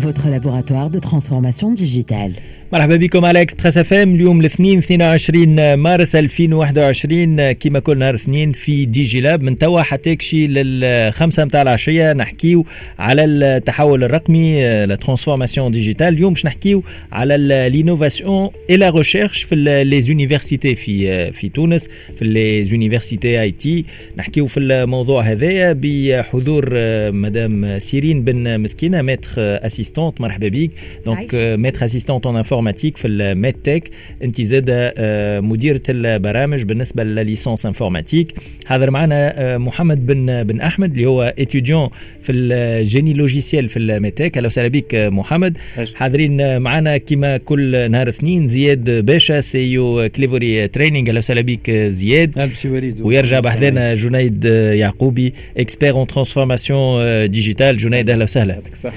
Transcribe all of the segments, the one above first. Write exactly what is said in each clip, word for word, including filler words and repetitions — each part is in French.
votre laboratoire de transformation digitale. مرحبا بكم على اكسبريس اف ام. اليوم الاثنين اثنين وعشرين مارس ألفين وواحد وعشرين كما كل نهار اثنين في دي جي لاب من توا حتى كشي للخمسة متاع العشية نحكيو على التحول الرقمي لا ترانسفورماسيون ديجيتال. اليوم باش نحكيو على لينوفاسيون اي لا ريشيرش في لي زونيفرسيتي في في تونس في لي زونيفرسيتي اي تي. نحكيو في الموضوع هذايا بحضور مدام سيرين بن مسكينة ماتر اسيستونت. مرحبا بك. دونك ماتر اسيستونت اون انفورماتيك في الميد تك. انت زاده مديرة البرامج بالنسبة للليسانس انفورماتيك. حاضر معنا محمد بن بن احمد اللي هو اتيديون في الجيني لوجيسيال في الميد تك. اهلا وسهلا بك محمد. حاضرين معنا كما كل نهار اثنين زياد باشا سيو كليفوري تريننج. اهلا وسهلا بك زياد. ويرجع بحذانا جنيد يعقوبي اكسبير اون ترانسفورماسيون ديجيتال. جنيد اهلا وسهلا.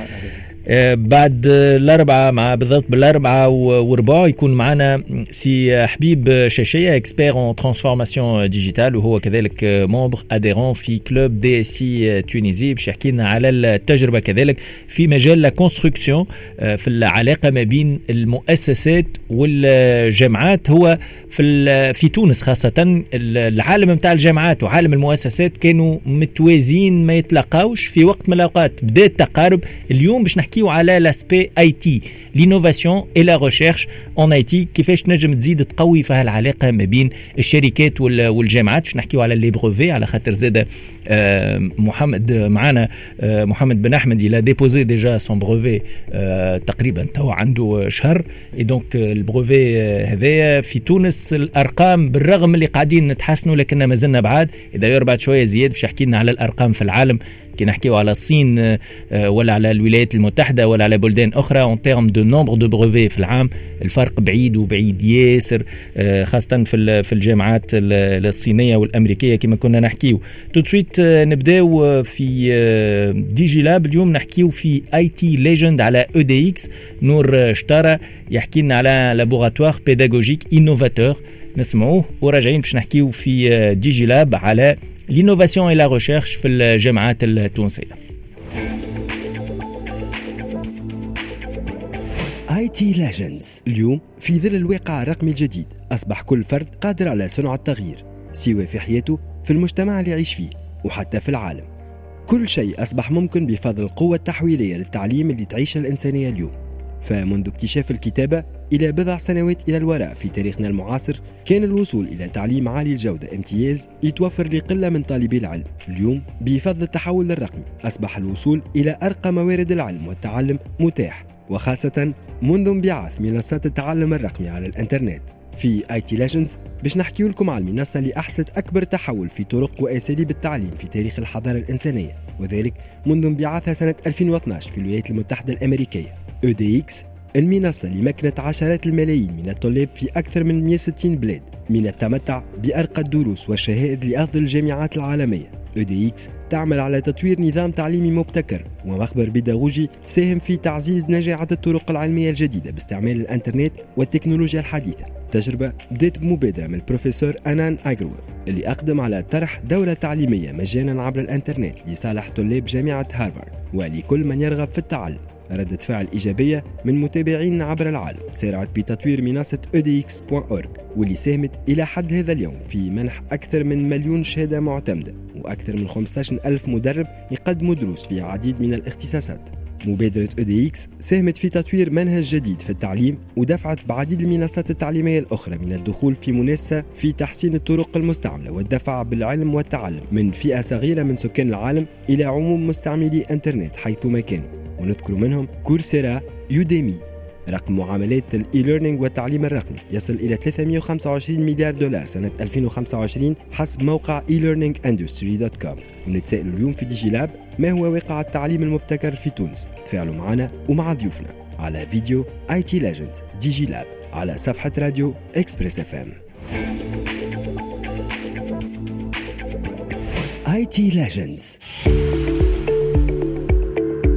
بعد الأربعة مع بالضبط بالأربعة وربع يكون معنا سي حبيب شاشية اكسبير اون ترانسفورماسيون ديجيتال وهو كذلك مومبر اديرون في كلوب دي سي تونيزي باش يحكي لنا على التجربة كذلك في مجال لا كونستركسيون في العلاقة ما بين المؤسسات والجامعات. هو في في تونس خاصة العالم نتاع الجامعات وعالم المؤسسات كانوا متوازين ما يتلاقاوش في وقت من الأوقات بدأ التقارب. اليوم باش نحكي على لاسبي اي تي لينوفاسيون اي لا ريشيرش اون اي تي. كيفاش تنجم تزيد تقوي فيها العلاقه ما بين الشركات والجامعات. باش نحكيو على لي بروفي على خاطر زاده محمد معنا محمد بن احمد الى ديبوزي ديجا سون بروفي تقريبا تو عنده شهر. اي دونك البروفي هذايا في تونس الارقام بالرغم اللي قاعدين نتحسنوا لكن ما زلنا بعاد. داير بعد شويه زياد باش يحكي لنا على الارقام في العالم كي نحكيو على الصين ولا على الولايات المتحدة ولا على بلدان أخرى اون تيرم دو نومبر دو بروفي في العام. الفرق بعيد وبعيد ياسر خاصة في في الجامعات الصينية والأمريكية كما كنا نحكيو. تو سويت نبداو في دي جي لاب. اليوم نحكيو في اي تي ليجند على او دي اكس. نور شطارة يحكي لنا على لابوراتوار بيداغوجيك انوفاتور. نسمعوه وراجعين باش نحكيو في دي جي لاب على l'innovation et la recherche في الجامعات التونسية. آي تي Legends. اليوم في ظل الواقع الرقمي الجديد أصبح كل فرد قادر على صنع التغيير سواء في حياته في المجتمع اللي يعيش فيه وحتى في العالم. كل شيء أصبح ممكن بفضل القوة التحويلية للتعليم اللي تعيشها الإنسانية اليوم. فمنذ اكتشاف الكتابة إلى بضع سنوات إلى الوراء في تاريخنا المعاصر كان الوصول إلى تعليم عالي الجودة امتياز يتوفر لقلة من طالبي العلم. اليوم بفضل التحول الرقمي أصبح الوصول إلى أرقى موارد العلم والتعلم متاح، وخاصة منذ انبعاث منصات التعلم الرقمي على الانترنت. في آي تي Legends باش نحكي لكم على المنصة اللي أحدثت أكبر تحول في طرق وأساليب التعليم في تاريخ الحضارة الإنسانية، وذلك منذ انبعاثها سنة ألفين واثني عشر في الولايات المتحدة الأمريكية. او دي اكس المنصة اللي مكنت عشرات الملايين من الطلاب في أكثر من مئة وستين بلاد من التمتع بأرقى الدروس والشهائد لأفضل الجامعات العالمية. او دي اكس تعمل على تطوير نظام تعليمي مبتكر ومخبر بيداغوجي ساهم في تعزيز نجاعة الطرق العلمية الجديدة باستعمال الانترنت والتكنولوجيا الحديثة. تجربة بدأت بمبادرة من البروفيسور أنان أجروال اللي أقدم على طرح دورة تعليمية مجانا عبر الانترنت لصالح طلاب جامعة هارفارد ولكل من يرغب في التعلم. ردة فعل إيجابية من متابعين عبر العالم سارعت بتطوير منصة او دي اكس دوت اورج واللي ساهمت إلى حد هذا اليوم في منح أكثر من مليون شهادة معتمدة وأكثر من خمسة عشر ألف مدرب يقدموا دروس في عديد من الاختصاصات. مبادرة او دي اكس ساهمت في تطوير منهج جديد في التعليم ودفعت بعديد المنصات التعليمية الأخرى من الدخول في منافسة في تحسين الطرق المستعملة والدفع بالعلم والتعلم من فئة صغيرة من سكان العالم إلى عموم مستعملي انترنت حيثما كانوا، ونذكر منهم كورسيرا، يوديمي. رقم معاملات الاي ليرنينج والتعليم الرقمي يصل إلى ثلاثمئة وخمسة وعشرين مليار دولار سنة ألفين وخمسة وعشرين حسب موقع اي ليرنينج اندستري دوت كوم. ونتسائل اليوم في دي جي لاب ما هو واقع التعليم المبتكر في تونس. تفاعلوا معنا ومع ضيوفنا على فيديو آي تي Legends دي جي لاب على صفحة راديو إكسبريس اف ام. آي تي Legends.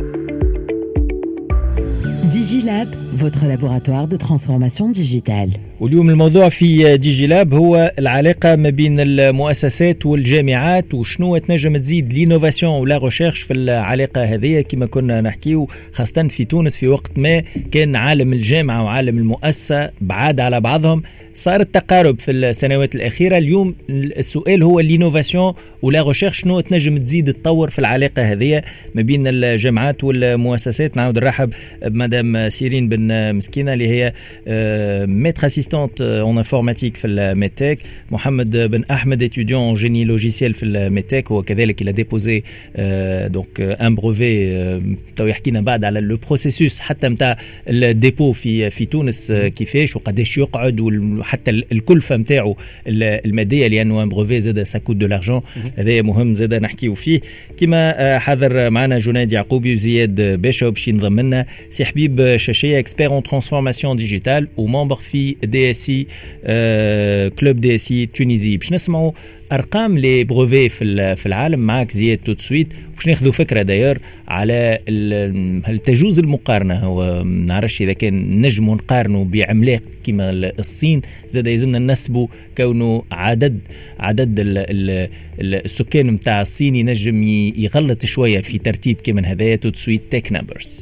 DigiLab, votre laboratoire de transformation digitale. واليوم الموضوع في دي جي لاب هو العلاقة ما بين المؤسسات والجامعات وشنو تنجم تزيد لينوفاسيون ولا ريشيرش في العلاقة هذه كما كنا نحكيو خاصة في تونس في وقت ما كان عالم الجامعة وعالم المؤسسة بعاد على بعضهم. صار التقارب في السنوات الأخيرة. اليوم السؤال هو لينوفاسيون ولا ريشيرش شنو تنجم تزيد تطور في العلاقة هذه ما بين الجامعات والمؤسسات. نعود نرحب بمدام سيرين بن مسكينة اللي هي ميتر اسيستانت اون انفورماتيك في الميتيك، محمد بن احمد étudiant en génie logiciel في الميتيك وكذلك il a déposé donc un brevet تو يحكينا بعد على لو بروسيسوس حتى نتاع الديبو في في تونس كيفاش وقداش يقعد وحتى الكلفه نتاعو الماديه لانه ان brevet زاد سا كوت دو لارجون. هذا مهم زاد نحكيو فيه كما حاضر معنا جناد يعقوبي وزياد باشا باش ينضم لنا سي حبيب شاشيه اكسبير اون ترانسفورماسيون ديجيتال وممبر في دي اس اي كلوب دي اس اي تونيزي. باش نسمعوا ارقام لي بروفي في في العالم معك زياد تو سويت باش ناخذوا فكره داير على هل تجوز المقارنه. هو ما نعرفش اذا كان نجموا نقارنوا بعملاق كما الصين زاد يلزمنا ننسبوا كونه عدد عدد السكان نتاع الصين ينجم يغلط شويه في ترتيب كما هذايا تو سويت تك نمبرز.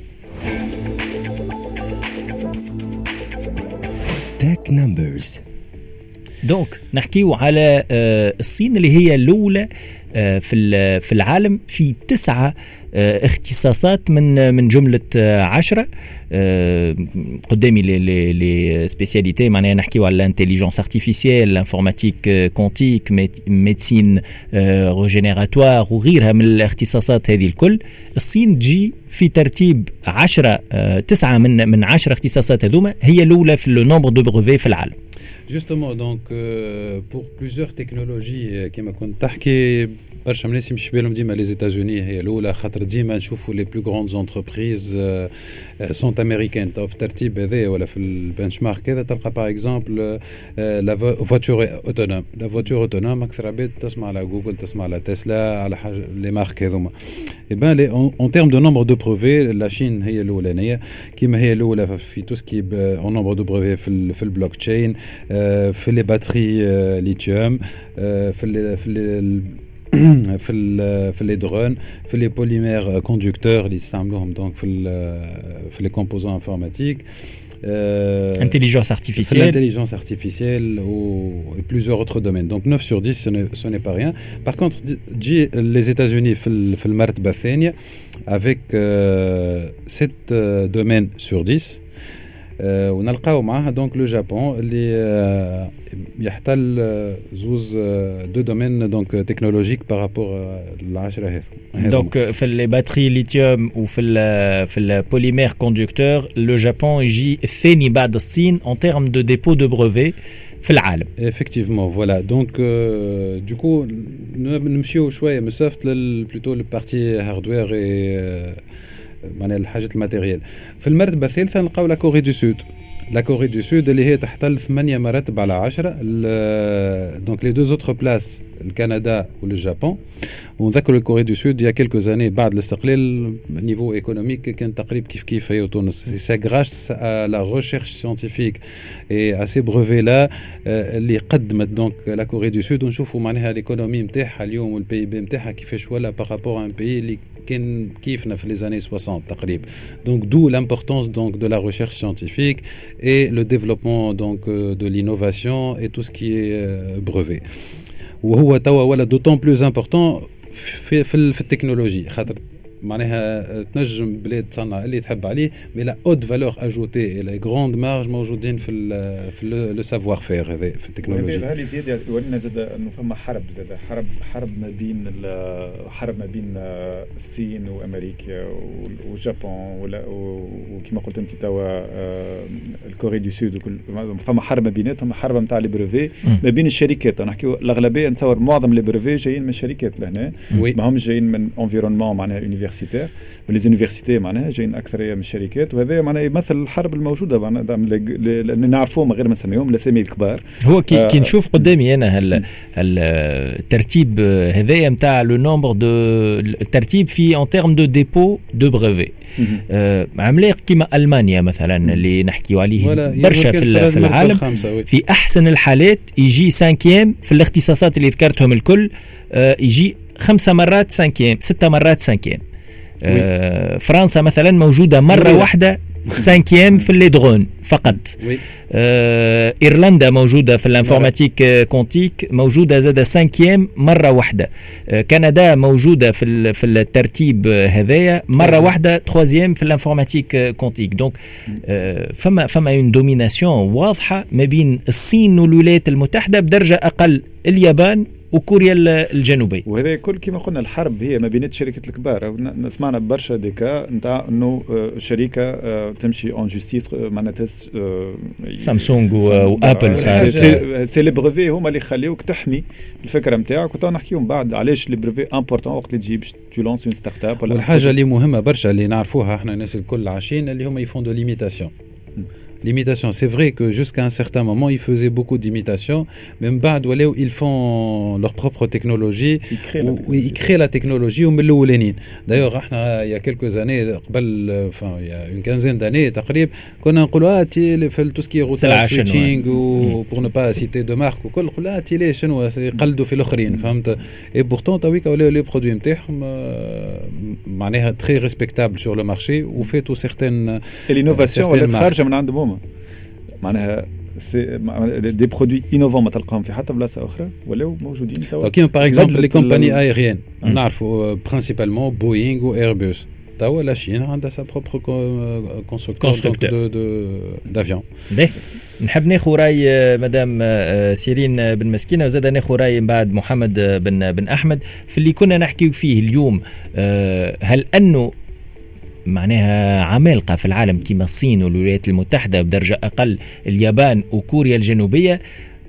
تك نمبرز دونك نحكيو على الصين اللي هي الأولى في في العالم في تسعة اختصاصات من من جملة عشرة. قدامي لي لي سبيسياليتي معناها نحكيو على الانتيليجنس ارتيفيسيال، الانفورماتيك كونتيك، ميديسين ريجينيراتوار وغيرها من الاختصاصات هذه الكل. الصين تجي في ترتيب عشرة تسعة من من عشرة اختصاصات هذوما هي الأولى في لو نومبر دو بروفي في العالم. Justement, donc euh, pour plusieurs technologies qui m'a contacté, برشا الناس يمشي بالهم ديما لي ايتازوني هي الاولى خاطر ديما نشوفوا لي بلو غروند زونتربريز سون امريكان. تو في الترتيب هذا ولا في البنش مارك هذا تلقى باغ اكزومبل لا فواتور اوتونوم. لا فواتور اوتونوم اكثر عباد تسمع على جوجل تسمع على تسلا على حاجه لي مارك هذوما. اي بان اون تيرم دو نومبر دو بروفي لا شين هي الاولانيه كيما هي الاولى في تو سكي اون نومبر دو بروفي في في البلوك تشين في لي باتري ليثيوم في في في ال في لي درون في لي بوليمير كوندكتور اللي يستعملوهم دونك في في لي كومبوزون انفورماتيك intelligence artificielle l'intelligence artificielle ou et plusieurs autres domaines. Donc neuf sur dix ce n'est, ce n'est pas rien. Par contre les États-Unis في في المرتبه الثانيه avec sept domaines sur dix. أه ونلقاو معها دونك لو جابون اللي أه يحتل أه زوز أه دو دومين دونك تكنولوجيك بارابور العشرة هذو. دونك في لي باتري ليثيوم وفي ال في البوليمير كوندكتور لو جابون يجي الثاني بعد الصين اون تيرم دو ديبو دو بروفي في العالم. effectivement voilà donc euh, du coup نمشيو شويه مسافه بلوتو البارتي هاردوير اي معناها الحاجات الماتيريال. في المرتبه الثالثه نلقاو لا كوري دو سود. لا كوري دو سود اللي هي تحتل ثمانية مراتب على عشرة. دونك لي دو زوتر بلاس الكندا والجابون. ونذكر الكوري دو سود يا كيلكو زاني بعد الاستقلال نيفو ايكونوميك كان تقريبا كيف كيف هي تونس. سي غراس ا لا ريشيرش سيانتيفيك اي ا سي بروفي لا اللي قدمت دونك لا كوري دو سود. ونشوفوا معناها الايكونومي نتاعها اليوم والبي بي نتاعها كيفاش ولا بارابور ان بي اللي كان كيفنا في les années soixante تقريبا. Donc d'où l'importance donc de la recherche scientifique et le développement donc de l'innovation et tout ce qui est brevet. وهو توا ولا d'autant plus important في في, في التكنولوجي خاطر معناها تنجم بلاد تصنع اللي تحب عليه مي لا اود فالور اجوتي لا غروند مارج موجودين في ال في لو سافوار فير هذا في التكنولوجيا. هذه زياده يورينا زاد انه فما حرب زاد حرب حرب ما بين حرب ما بين الصين وامريكا واليابان ولا وكما قلت انت توا الكوري دو سود وكل فما حرب ما بيناتهم حرب نتاع لي بريفي ما بين الشركات. نحكيو الاغلبيه نتصور معظم لي بريفي جايين من شركات لهنا ما همش جايين من انفيرونمون معناها يونيفرسيتير لي زونيفرسيتي معناها جايين اكثريه من الشركات وهذا معناها يمثل الحرب الموجوده معناها لان نعرفوهم غير ما نسميهم الاسامي الكبار. هو كي, آه كي نشوف قدامي انا هل الترتيب هذايا نتاع لو نومبر دو الترتيب في ان تيرم دو ديبو دو بريفي عملاق كيما المانيا مثلا اللي نحكيو عليه برشا في, في العالم في احسن الحالات يجي سانكيام في الاختصاصات اللي ذكرتهم الكل آه يجي خمسة مرات سانكيام ستة مرات سانكيام. آه فرنسا مثلا موجودة مرة واحدة سانكيام في اللي درون فقط. آه إيرلندا موجودة في الانفورماتيك كونتيك موجودة زادة سانكيام مرة واحدة. آه كندا موجودة في في الترتيب هذايا مرة واحدة تروازيام في الانفورماتيك كونتيك. دونك آه فما فما اون دوميناسيون واضحة ما بين الصين والولايات المتحدة بدرجة أقل اليابان وكوريا الجنوبيه. وهذا كل كما قلنا الحرب هي ما بين الشركات الكبار. سمعنا برشا ديكا نتاع انه شركه تمشي اون جوستيس معناتها سامسونج وابل سي لي بريفي هما اللي يخليوك تحمي الفكره نتاعك. وتو نحكيهم بعد علاش لي بريفي امبورطون وقت اللي تجيب تو لونس اون ستارت اب. والحاجه اللي مهمه برشا اللي نعرفوها احنا الناس الكل عايشين اللي هما يفون دو ليميتاسيون. L'imitation, c'est vrai que jusqu'à un certain moment, ils faisaient beaucoup d'imitations, même بعد ولاو ils font leur propre technologie, ils créent, ou, la, ils créent la technologie ومن الأولانيين. D'ailleurs, احنا il y a quelques années, قبل, enfin il y a une quinzaine d'années تقريبا, كنا نقولوا آه تي في tout ce qui est routage switching ou pour ne pas citer de marque وكل نقولوا آه تي ليه شنو يقلدوا في الآخرين فهمت. Et pourtant تويكا ولاو les produits نتاعهم معناها très respectables sur le marché وفي tout certaines. Et l'innovation ولا خارجة من عندهم معناها دي برودوي انوفون ما تلقاهم في حتى بلاصه اخرى ولاو موجودين توا. كيما باغ اكزومبل لي كومباني ايريان نعرفوا برينسيبالمون بوينغ و ايربوس. توا لا شين عندها سا بروبر كونستركتور دافيون. نحب ناخذ راي مدام سيرين بن مسكينه وزاد ناخذ راي من بعد محمد بن بن احمد في اللي كنا نحكي فيه اليوم. هل انه معناها عمالقة في العالم كما الصين والولايات المتحدة بدرجة أقل اليابان وكوريا الجنوبية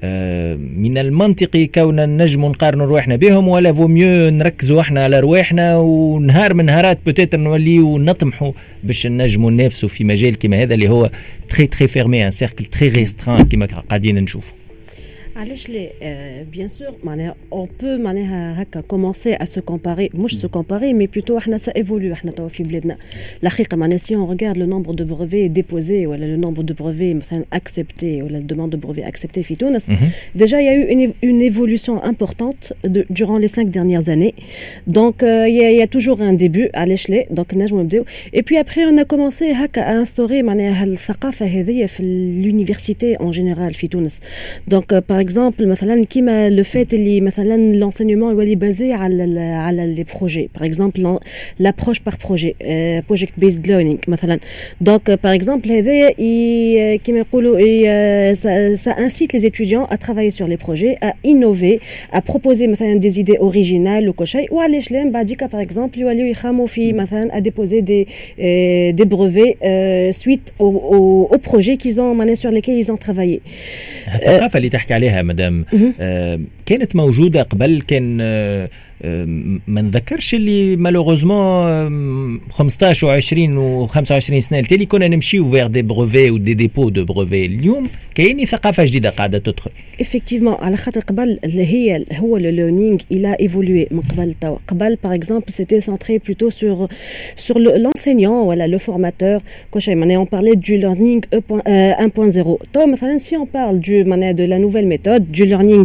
من المنطقي كوننا نجم نقارن رواحنا بهم ولا فو ميو نركزوا احنا على رواحنا ونهار من نهارات بوتيتر نوليو نطمحوا باش نجموا ننافسوا في مجال كما هذا اللي هو تري تري فيرمي ان سيركل تري ريستران كما قاعدين نشوفوا. علاش لي بيان سور معناها اون بو معناها هكا كومونسي ا سو كومباري مش سو كومباري مي بلوتو احنا سا ايفولو احنا توا في بلادنا الحقيقه معناها سي اون ريغارد لو نومبر دو بريفي ديبوزي ولا لو نومبر دو بريفي مثلا اكسبتي ولا دوموند دو بريفي اكسبتي في تونس ديجا يا يو اون ايفولوشن امبورطونت durant les cinq dernières années donc il y a il y a toujours un début علاش لي دونك نجمو نبداو et puis après on a commencé هكا à instaurer معناها الثقافه هذه في l'université en général في تونس donc par exemple مثلا كيما لو فات اللي مثلا l'enseignement يولي بازي على على لي بروجي par exemple l'approche par projet project based learning مثلا donc par exemple هذا كيما يقولوا ça incite les étudiants à travailler sur les projets à innover à proposer مثلا des idées originales وكل شيء وعلاش لا بعديك par exemple يوليو يخاموا في مثلا à déposer des des brevets suite aux aux projets qu'ils ont معناها sur lesquels ils ont travaillé. الثقافة اللي تحكي عليها مدام آه كانت موجودة قبل كان آه ما نذكرش اللي مالوغوزمون خمسطاش وعشرين وخمسة وعشرين سنة التالي كنا نمشيو فير دي بروفي ودي ديبو دو بروفي. اليوم كاين ثقافة جديدة قاعدة تدخل. effectivement على خاطر قبل اللي هي هو لو ليرنينغ إلى إيفولوي من قبل توا قبل par exemple c'était centré plutôt sur sur l'enseignant ولا le formateur كل شيء معناها on parlait du learning un point zéro. توا مثلا si on parle du معناها de la nouvelle méthode du learning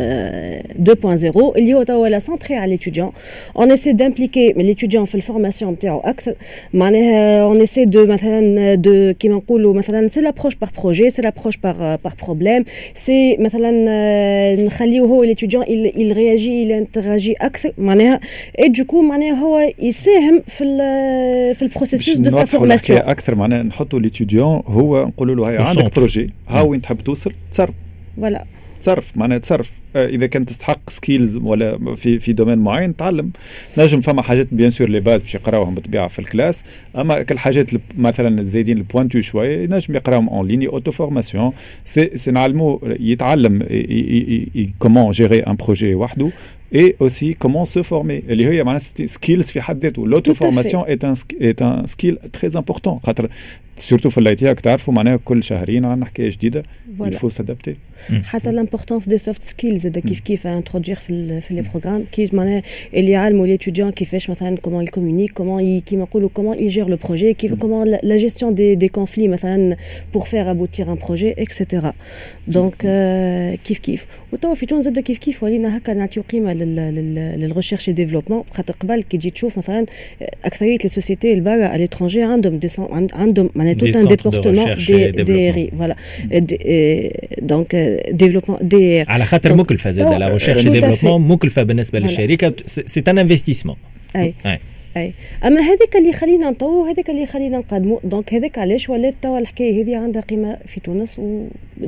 deux point zéro اللي هو توا ولا centré à l'étudiant. On essaie d'impliquer l'étudiant في الفورماسيون نتاعو أكثر معناها on essaie de مثلا de كيما نقولوا مثلا c'est l'approche par projet c'est l'approche par par problème c'est مثلا نخليه هو l'étudiant il il réagit il interagit أكثر معناها et du coup معناها هو يساهم في ال في البروسيسوس de sa formation أكثر معناها نحطوا l'étudiant هو نقولوا له هاي عندك بروجي ها وين تحب توصل تصرف voilà تصرف معناها تصرف اذا كانت تستحق سكيلز ولا في في دومين معين تعلم نجم. فما حاجات بيان سور لي باز باش يقراوهم بالطبيعه في الكلاس، اما كل حاجات مثلا زايدين البوينتو شويه نجم يقراهم اون ليني اوتو فورماسيون. سي سي نعلمو يتعلم كومون جيري ان بروجي وحده et aussi comment se former اللي هي معناها skills في حد ذاته. l'auto formation est un est un skill très important خاطر surtout في الاي تي تعرفوا معناها كل شهرين عندنا حكايه جديده il faut s'adapter. حتى l'importance des soft skills هذا كيف كيف introduire في في لي بروغرام كيف معناها اللي يعلموا ليتوديون كيفاش مثلا comment il communique comment كيما نقولوا comment il gère le projet كيف comment la gestion des des conflits مثلا pour faire aboutir un projet et cetera. donc كيف كيف وتوا في تونس زاد كيف كيف ولينا هكا نعطيو قيمه للريشيرش ديفلوبمون. خاطر قبل كي تجي تشوف مثلا اكثريه لي سوسيتي البارا على ليترونجي عندهم عندهم معناها توت ان ديبارتمون دي دي فوالا دونك ديفلوبمون دي على خاطر مكلفه زاد لا ريشيرش ديفلوبمون مكلفه بالنسبه للشركه سي ان انفستيسمون. اي اي اما هذاك اللي خلينا نطوو هذاك اللي خلينا نقدموا. دونك هذاك علاش ولات توا الحكايه هذه عندها قيمه في تونس و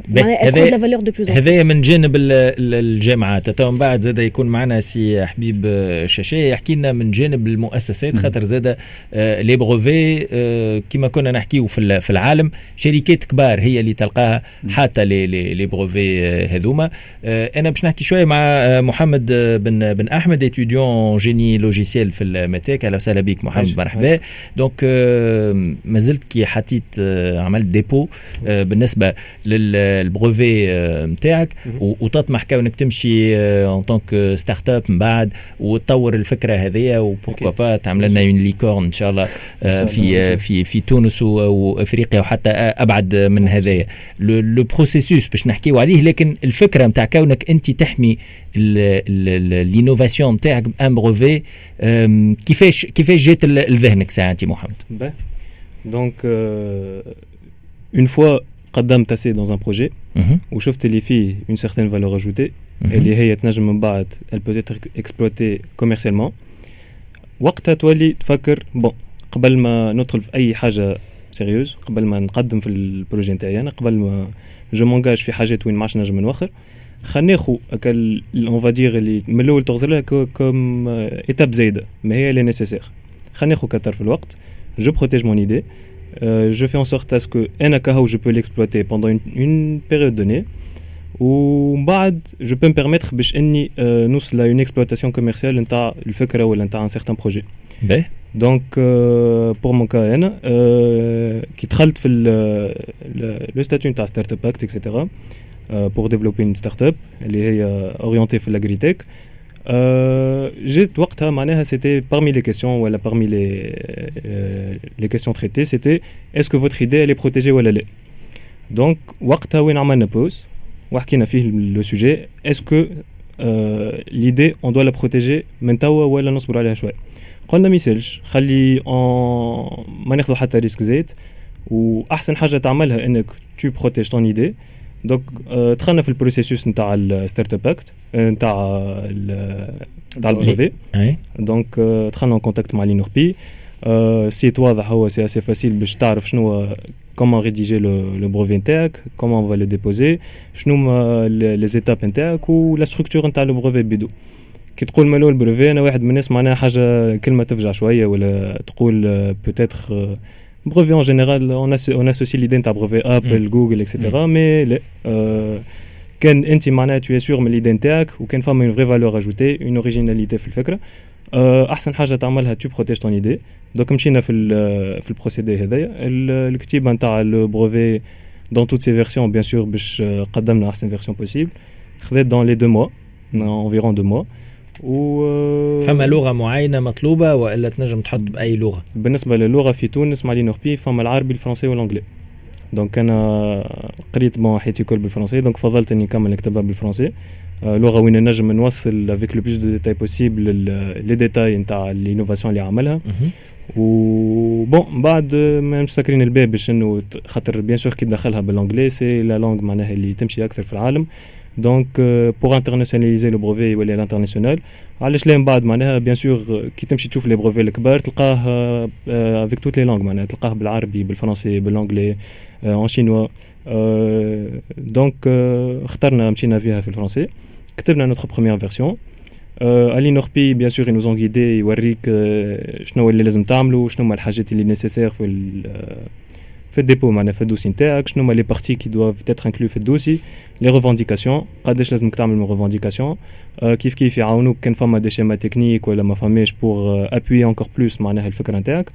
هذا من جانب الجامعات. توا من بعد زاد يكون معنا سي حبيب شاشي يحكي لنا من جانب المؤسسات خاطر زاد لي بروفي كما كنا نحكيو في العالم شركات كبار هي اللي تلقاها حتى لي لي بروفي هذوما. انا باش نحكي شويه مع محمد بن بن احمد اتيديون جيني لوجيسيال في المتاك. اهلا وسهلا بك محمد مرحبا. دونك ما زلت كي حطيت عملت ديبو بالنسبه للبروفي نتاعك وتطمح كونك تمشي ان طونك ستارت اب من بعد وتطور الفكره هذيا وبوركوا با تعمل لنا اون ليكورن ان شاء الله في في في تونس وافريقيا وحتى ابعد من هذايا. لو بروسيسوس باش نحكيو عليه، لكن الفكره نتاع كونك انت تحمي الانوفاسيون نتاعك بان بروفي كيفاش كيفاش جات لذهنك ساعتي محمد؟ دونك اون فوا قدمت assez dans un projet وشفت اللي فيه une certaine valeur ajoutée اللي هي تنجم من بعد elle peut être exploitée commercialement. وقتها تولي تفكر بون قبل ما ندخل في اي حاجه سيريوز، قبل ما نقدم في البروجي نتاعي انا، قبل ما جو مونجاج في حاجات وين ما عادش نجم نوخر، خلينا ناخذ اكل اون فادير اللي من الاول تغزر لها كوم ايتاب زايده ما هي اللي نيسيسير. خلينا ناخذ كتر في الوقت. جو بروتيج مون ايدي. Euh, je fais en sorte à ce que un account je peux l'exploiter pendant une, une période donnée ou بعد je peux me permettre باش اني euh, نوصل à une exploitation commerciale نتاع الفكره ولا نتاع un certain projet. باهي. donc euh, pour mon cas انا euh, كي دخلت في le statut نتاع startup act et cetera euh, pour développer une startup اللي هي orientée في l'agritech. Euh, j'ai وقتها معناها c'était parmi les questions ou parmi les euh, les questions traitées c'était est-ce que votre idée elle est protégée ولا لا. donc وقتها وين عملنا pause وحكينا فيه le sujet est-ce que euh, l'idée on doit la protéger من توا ولا نصبر عليها شوي. قلنا ما يسالش خلي en ما ناخذ حتى ريسك زيت واحسن حاجه تعملها انك tu protèges ton idée. دونك دخلنا في البروسيسوس نتاع الستارت اب اكت نتاع نتاع البروفي. دونك دخلنا ان كونتاكت مع لينوربي. سيت واضح هو سي اسي فاسيل باش تعرف شنو كومون ريديجي لو بروفي نتاعك، كومون فا لو ديبوزي، شنو لي زيتاب نتاعك ولا ستركتور نتاع لو بروفي بيدو. كي تقول مالو البروفي انا واحد من الناس معناها حاجه كلمه تفجع شويه ولا تقول بوتيتر brevet en général on, asso- on associe l'idée de ta brevet Apple, mm. Google et cetera. Mm. mais euh, quand انت معناها tu es sûr من l'idée نتاعك وكان فما une vraie valeur ajoutée, une originalité في الفكرة. euh, أحسن حاجة تعملها tu protèges ton idée. donc مشينا في ال في البروسيدي هذايا الكتيبة نتاع le brevet dans toutes ses versions bien sûr باش قدمنا أحسن version possible. خذت dans les deux mois environ deux mois. و فما لغه معينه مطلوبه ولا تنجم تحط باي لغه؟ بالنسبه للغه في تونس مع لينوربي فما العربي الفرنسي والانجلي. دونك انا قريت بون حياتي كل بالفرنسي دونك فضلت اني نكمل نكتبها بالفرنسي. لغه وين نجم نوصل افيك لو بلوس دو ديتاي بوسيبل لي ديتاي نتاع لينوفاسيون اللي عملها. و بون بعد ما مسكرين الباب باش انه خاطر بيان سور كي دخلها بالانجلي سي لا لانغ معناها اللي تمشي اكثر في العالم. donc euh, pour internationaliser le brevet ولا l'international علاش لا من بعد معناها بيان سور كي تمشي تشوف لي بروفي الكبار تلقاه افيك توت لي لانغ معناها تلقاه بالعربي بالفرنسي بالانجلي ان شينوا دونك اخترنا مشينا فيها في الفرنسي كتبنا notre première version. علي نوربي بيان سور nous ont guidé يوريك شنو اللي لازم تعملوا شنو هما الحاجات اللي نيسيسير في في الديبو معنا في الدوسي نتاعك شنو هما لي بارتي كي دوف تيتر انكلو في الدوسي لي ريفانديكاسيون قداش لازمك تعمل ريفانديكاسيون كيف كيف يعاونوك كان فما دي شيما تكنيك ولا ما فماش بور ابوي انكور بلوس معناها الفكره نتاعك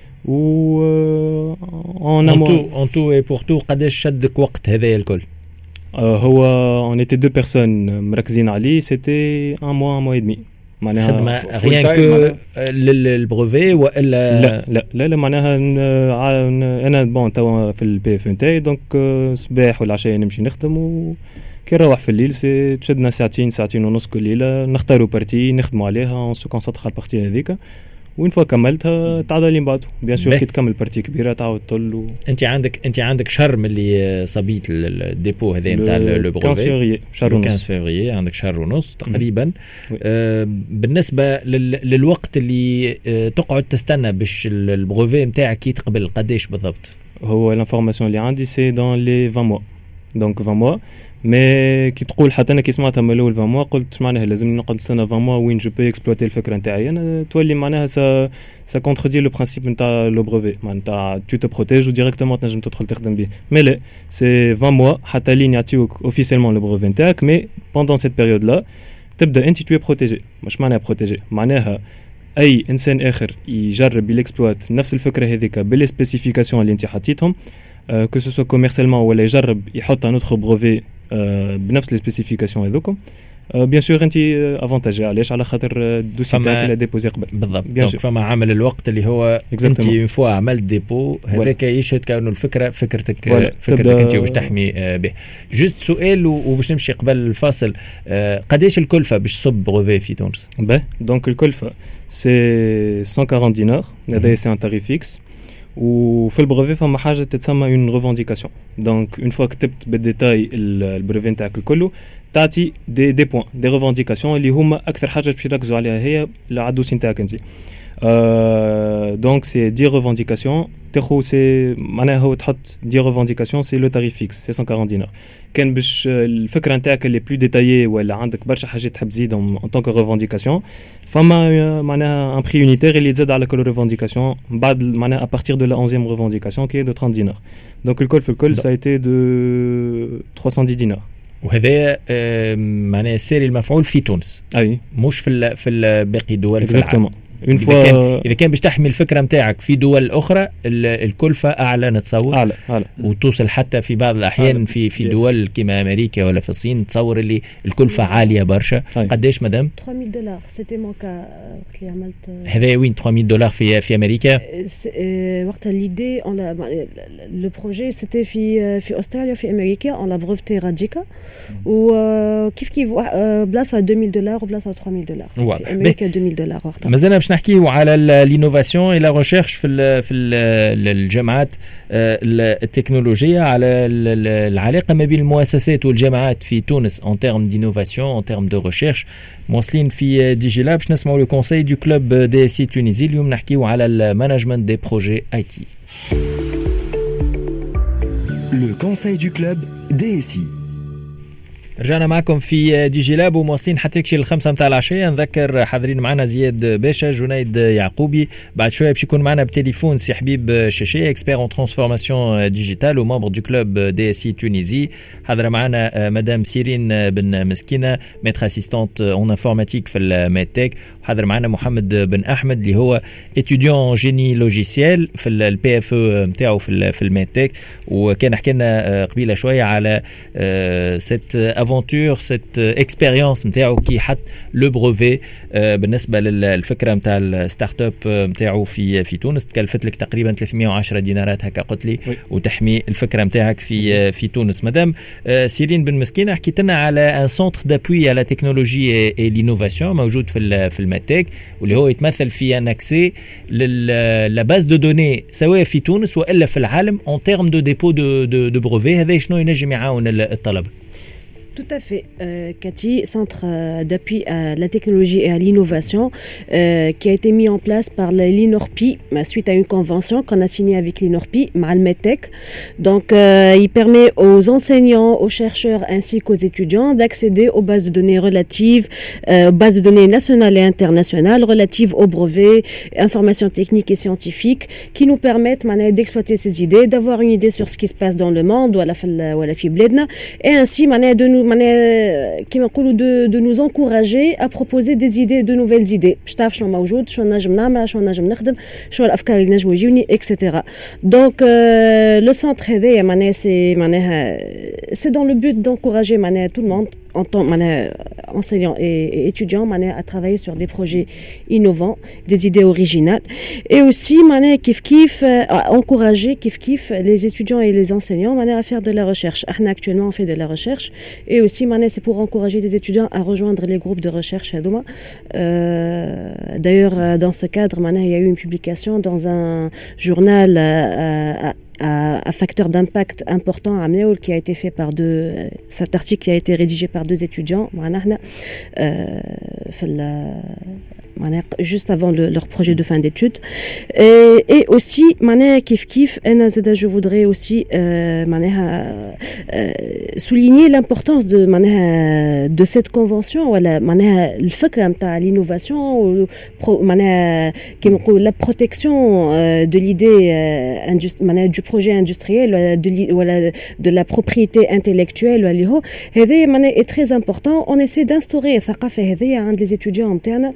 و اون تو اون تو اي بور تو قداش شدك وقت هذايا الكل؟ هو اون ايتي دو بيرسون مركزين عليه سيتي ان موا ان موا اي دمي معناها خدمه ريان كو للبروفي والا لا لا لا, لا معناها انا بون توا في البي اف نتاعي دونك صباح ولا عشيه نمشي نخدم و كي نروح في الليل سي تشدنا ساعتين ساعتين ونص كل ليله نختاروا بارتي نخدموا عليها اون سو كونسونطر على البارتي هذيك وين فوا كملتها تعاد لي بعد بيان سور كي تكمل بارتي كبيره تعاود تطل و... انت عندك انت عندك شهر من اللي صبيت الديبو هذا نتاع لو بروفي خمسة فevrier شهر ونص خمسة فevrier عندك شهر ونص تقريبا. آه بالنسبه لل... للوقت اللي آه تقعد تستنى باش البروفي نتاعك يتقبل قداش بالضبط؟ هو الانفورماسيون اللي عندي سي دون لي عشرين موا دونك عشرين موا مي كي تقول حتى انا كي سمعتها من الاول عشرين موا قلت معناها لازم نقعد نستنى عشرين موا وين جو بي اكسبلوتي الفكره نتاعي انا تولي معناها سا سا كونتردي لو برينسيپ نتاع لو بروفي معناتها تو تو بروتيج وديريكتومون تنجم تدخل تخدم به مي لا سي عشرين موا حتى لين يعطيوك اوفيسيلمون لو بروفي نتاعك مي بوندون سيت بيريود لا تبدا انت تو بروتيجي مش معناها بروتيجي معناها اي انسان اخر يجرب يليكسبلوات نفس الفكره هذيك باللي سبيسيفيكاسيون اللي انت حطيتهم كو سو سو كوميرسيالمون ولا يجرب يحط ان اوتر بروفي بنفس لي سبيسيفيكاسيون هذوكم بيان سور انت افونتاجي علاش على خاطر الدوسي تاعك اللي ديبوزي قبل بالضبط دونك فما عامل الوقت اللي هو انت اون فوا عملت ديبو هذاك يشهد كانه الفكره فكرتك فكرتك انت باش تحمي به. جوست سؤال وباش نمشي قبل الفاصل قداش الكلفه باش تصب بروفي في تونس؟ باهي دونك الكلفه سي مية وأربعين دينار هذا سي ان تاريف فيكس وفي البروفي فما حاجه تتسمى اون ريفانديكاسيون دونك اون فوا كتبت بالديتاي البروفي نتاعك كله تعطي دي دي بوين دي ريفانديكاسيون اللي هما اكثر حاجه باش يركزوا عليها هي العدوسي نتاعك انت دونك سي دي ريفانديكاسيون تاخو سي معناها هو تحط دي ريفانديكاسيون سي لو تاريف فيكس سي مية وأربعين دينار كان باش الفكره نتاعك اللي بلو ديتايي ولا عندك برشا حاجات تحب تزيدهم ان طونك ريفانديكاسيون فما معناها ان بري يونيتير اللي يتزاد على كل ريفانديكاسيون بعد معناها ابارتير دو لا أونزيام ريفانديكاسيون كي دو ثلاثين دينار دونك الكل في الكل سا ايتي دو ثلاثمية دينار وهذا معناها السيري المفعول في تونس اي مش في في باقي الدول في العالم. اون فوا إذا, كان اذا كان باش تحمي الفكره نتاعك في دول اخرى الكلفه اعلى نتصور اعلى اعلى وتوصل حتى في بعض الاحيان أعلى. في في دول كما امريكا ولا في الصين تصور اللي الكلفه عاليه برشا. قداش مدام؟ ثلاثمية دولار سيتي مون كا وقت اللي عملت هذا وين ثلاثمية دولار في في امريكا؟ وقت ليدي لو بروجي سيتي في في استراليا في امريكا اون لا بريفتي راديكا وكيف كيف بلاصه اثنين دولار وبلاصه ثلاثمية دولار في امريكا اثنين دولار وقتها. مازلنا باش نحكيو على الانوفاسيون الى ريشيرش في ال في ال الجامعات التكنولوجيه على العلاقه ما بين المؤسسات والجامعات في تونس ان تيرم دينوفاسيون ان تيرم دو ريشيرش. مواصلين في ديجي لاب باش نسمعوا لو كونساي دو كلوب دي سي تونيزي اليوم نحكيو على المانجمنت دي بروجي اي تي. لو كونساي دو كلوب دي سي. رجعنا معكم في دي جي لاب ومواصلين حتى كشي الخمسة متاع العشية. نذكر حاضرين معنا زياد باشا جنيد يعقوبي بعد شوية باش يكون معنا بتليفون سي حبيب شاشي اكسبير ان ترانسفورماسيون ديجيتال وممبر دو كلوب دي اس سي تونيزي. حاضرة معنا مدام سيرين بن مسكينة ميتر اسيستانت اون انفورماتيك في الميدتك. حاضر معنا محمد بن احمد اللي هو اتيديون جيني لوجيسيال في البي اف او نتاعو في في الميدتك وكان حكى لنا قبيله شويه على سيت افونتور سيت اكسبيريونس نتاعو كي حط لو بروفي بالنسبه للفكره نتاع الستارت اب نتاعو في في تونس. تكلفت لك تقريبا ثلاثمية وعشرة دينارات هكا قلت لي وتحمي الفكره نتاعك في في تونس. مدام سيرين بن مسكينه حكيت لنا على ان سونتر دابوي على تكنولوجي اي لينوفاسيون موجود في في الماتيك واللي هو يتمثل في ان اكسي لا باز دو دوني سواء في تونس والا في العالم اون تيرم دو ديبو دو دو بروفي. هذا شنو ينجم يعاون الطلبه؟ Tout à fait. Euh, Cathy, centre euh, d'appui à la technologie et à l'innovation, euh, qui a été mis en place par l'INORPI suite à une convention qu'on a signée avec l'INORPI, Malmetech. Donc, euh, il permet aux enseignants, aux chercheurs ainsi qu'aux étudiants d'accéder aux bases de données relatives, euh, aux bases de données nationales et internationales relatives aux brevets, informations techniques et scientifiques, qui nous permettent maintenant d'exploiter ces idées, d'avoir une idée sur ce qui se passe dans le monde ou à la, ou à la fibledna, et ainsi maintenant de nous de, de nous encourager à proposer des idées, de nouvelles idées. et cetera. Donc, euh, le centre, c'est dans le but d'encourager tout le monde, en tant qu'enseignants et, et étudiants, à travailler sur des projets innovants, des idées originales. Et aussi, kif kif, à encourager kif kif les étudiants et les enseignants à faire de la recherche. Actuellement, on fait de la recherche. Et aussi, c'est pour encourager les étudiants à rejoindre les groupes de recherche. Euh, D'ailleurs, dans ce cadre, il y a eu une publication dans un journal euh, à un facteur d'impact important à Amnéoul qui a été fait par deux, cet article qui a été rédigé par deux étudiants, euh, juste avant le, leur projet de fin d'études. Et, et aussi, kif kif, je voudrais aussi euh, euh, souligner l'importance de, de cette convention, l'innovation, la protection de l'idée du projet industriel, de, de la propriété intellectuelle, est très important. On essaie d'instaurer les étudiants internes.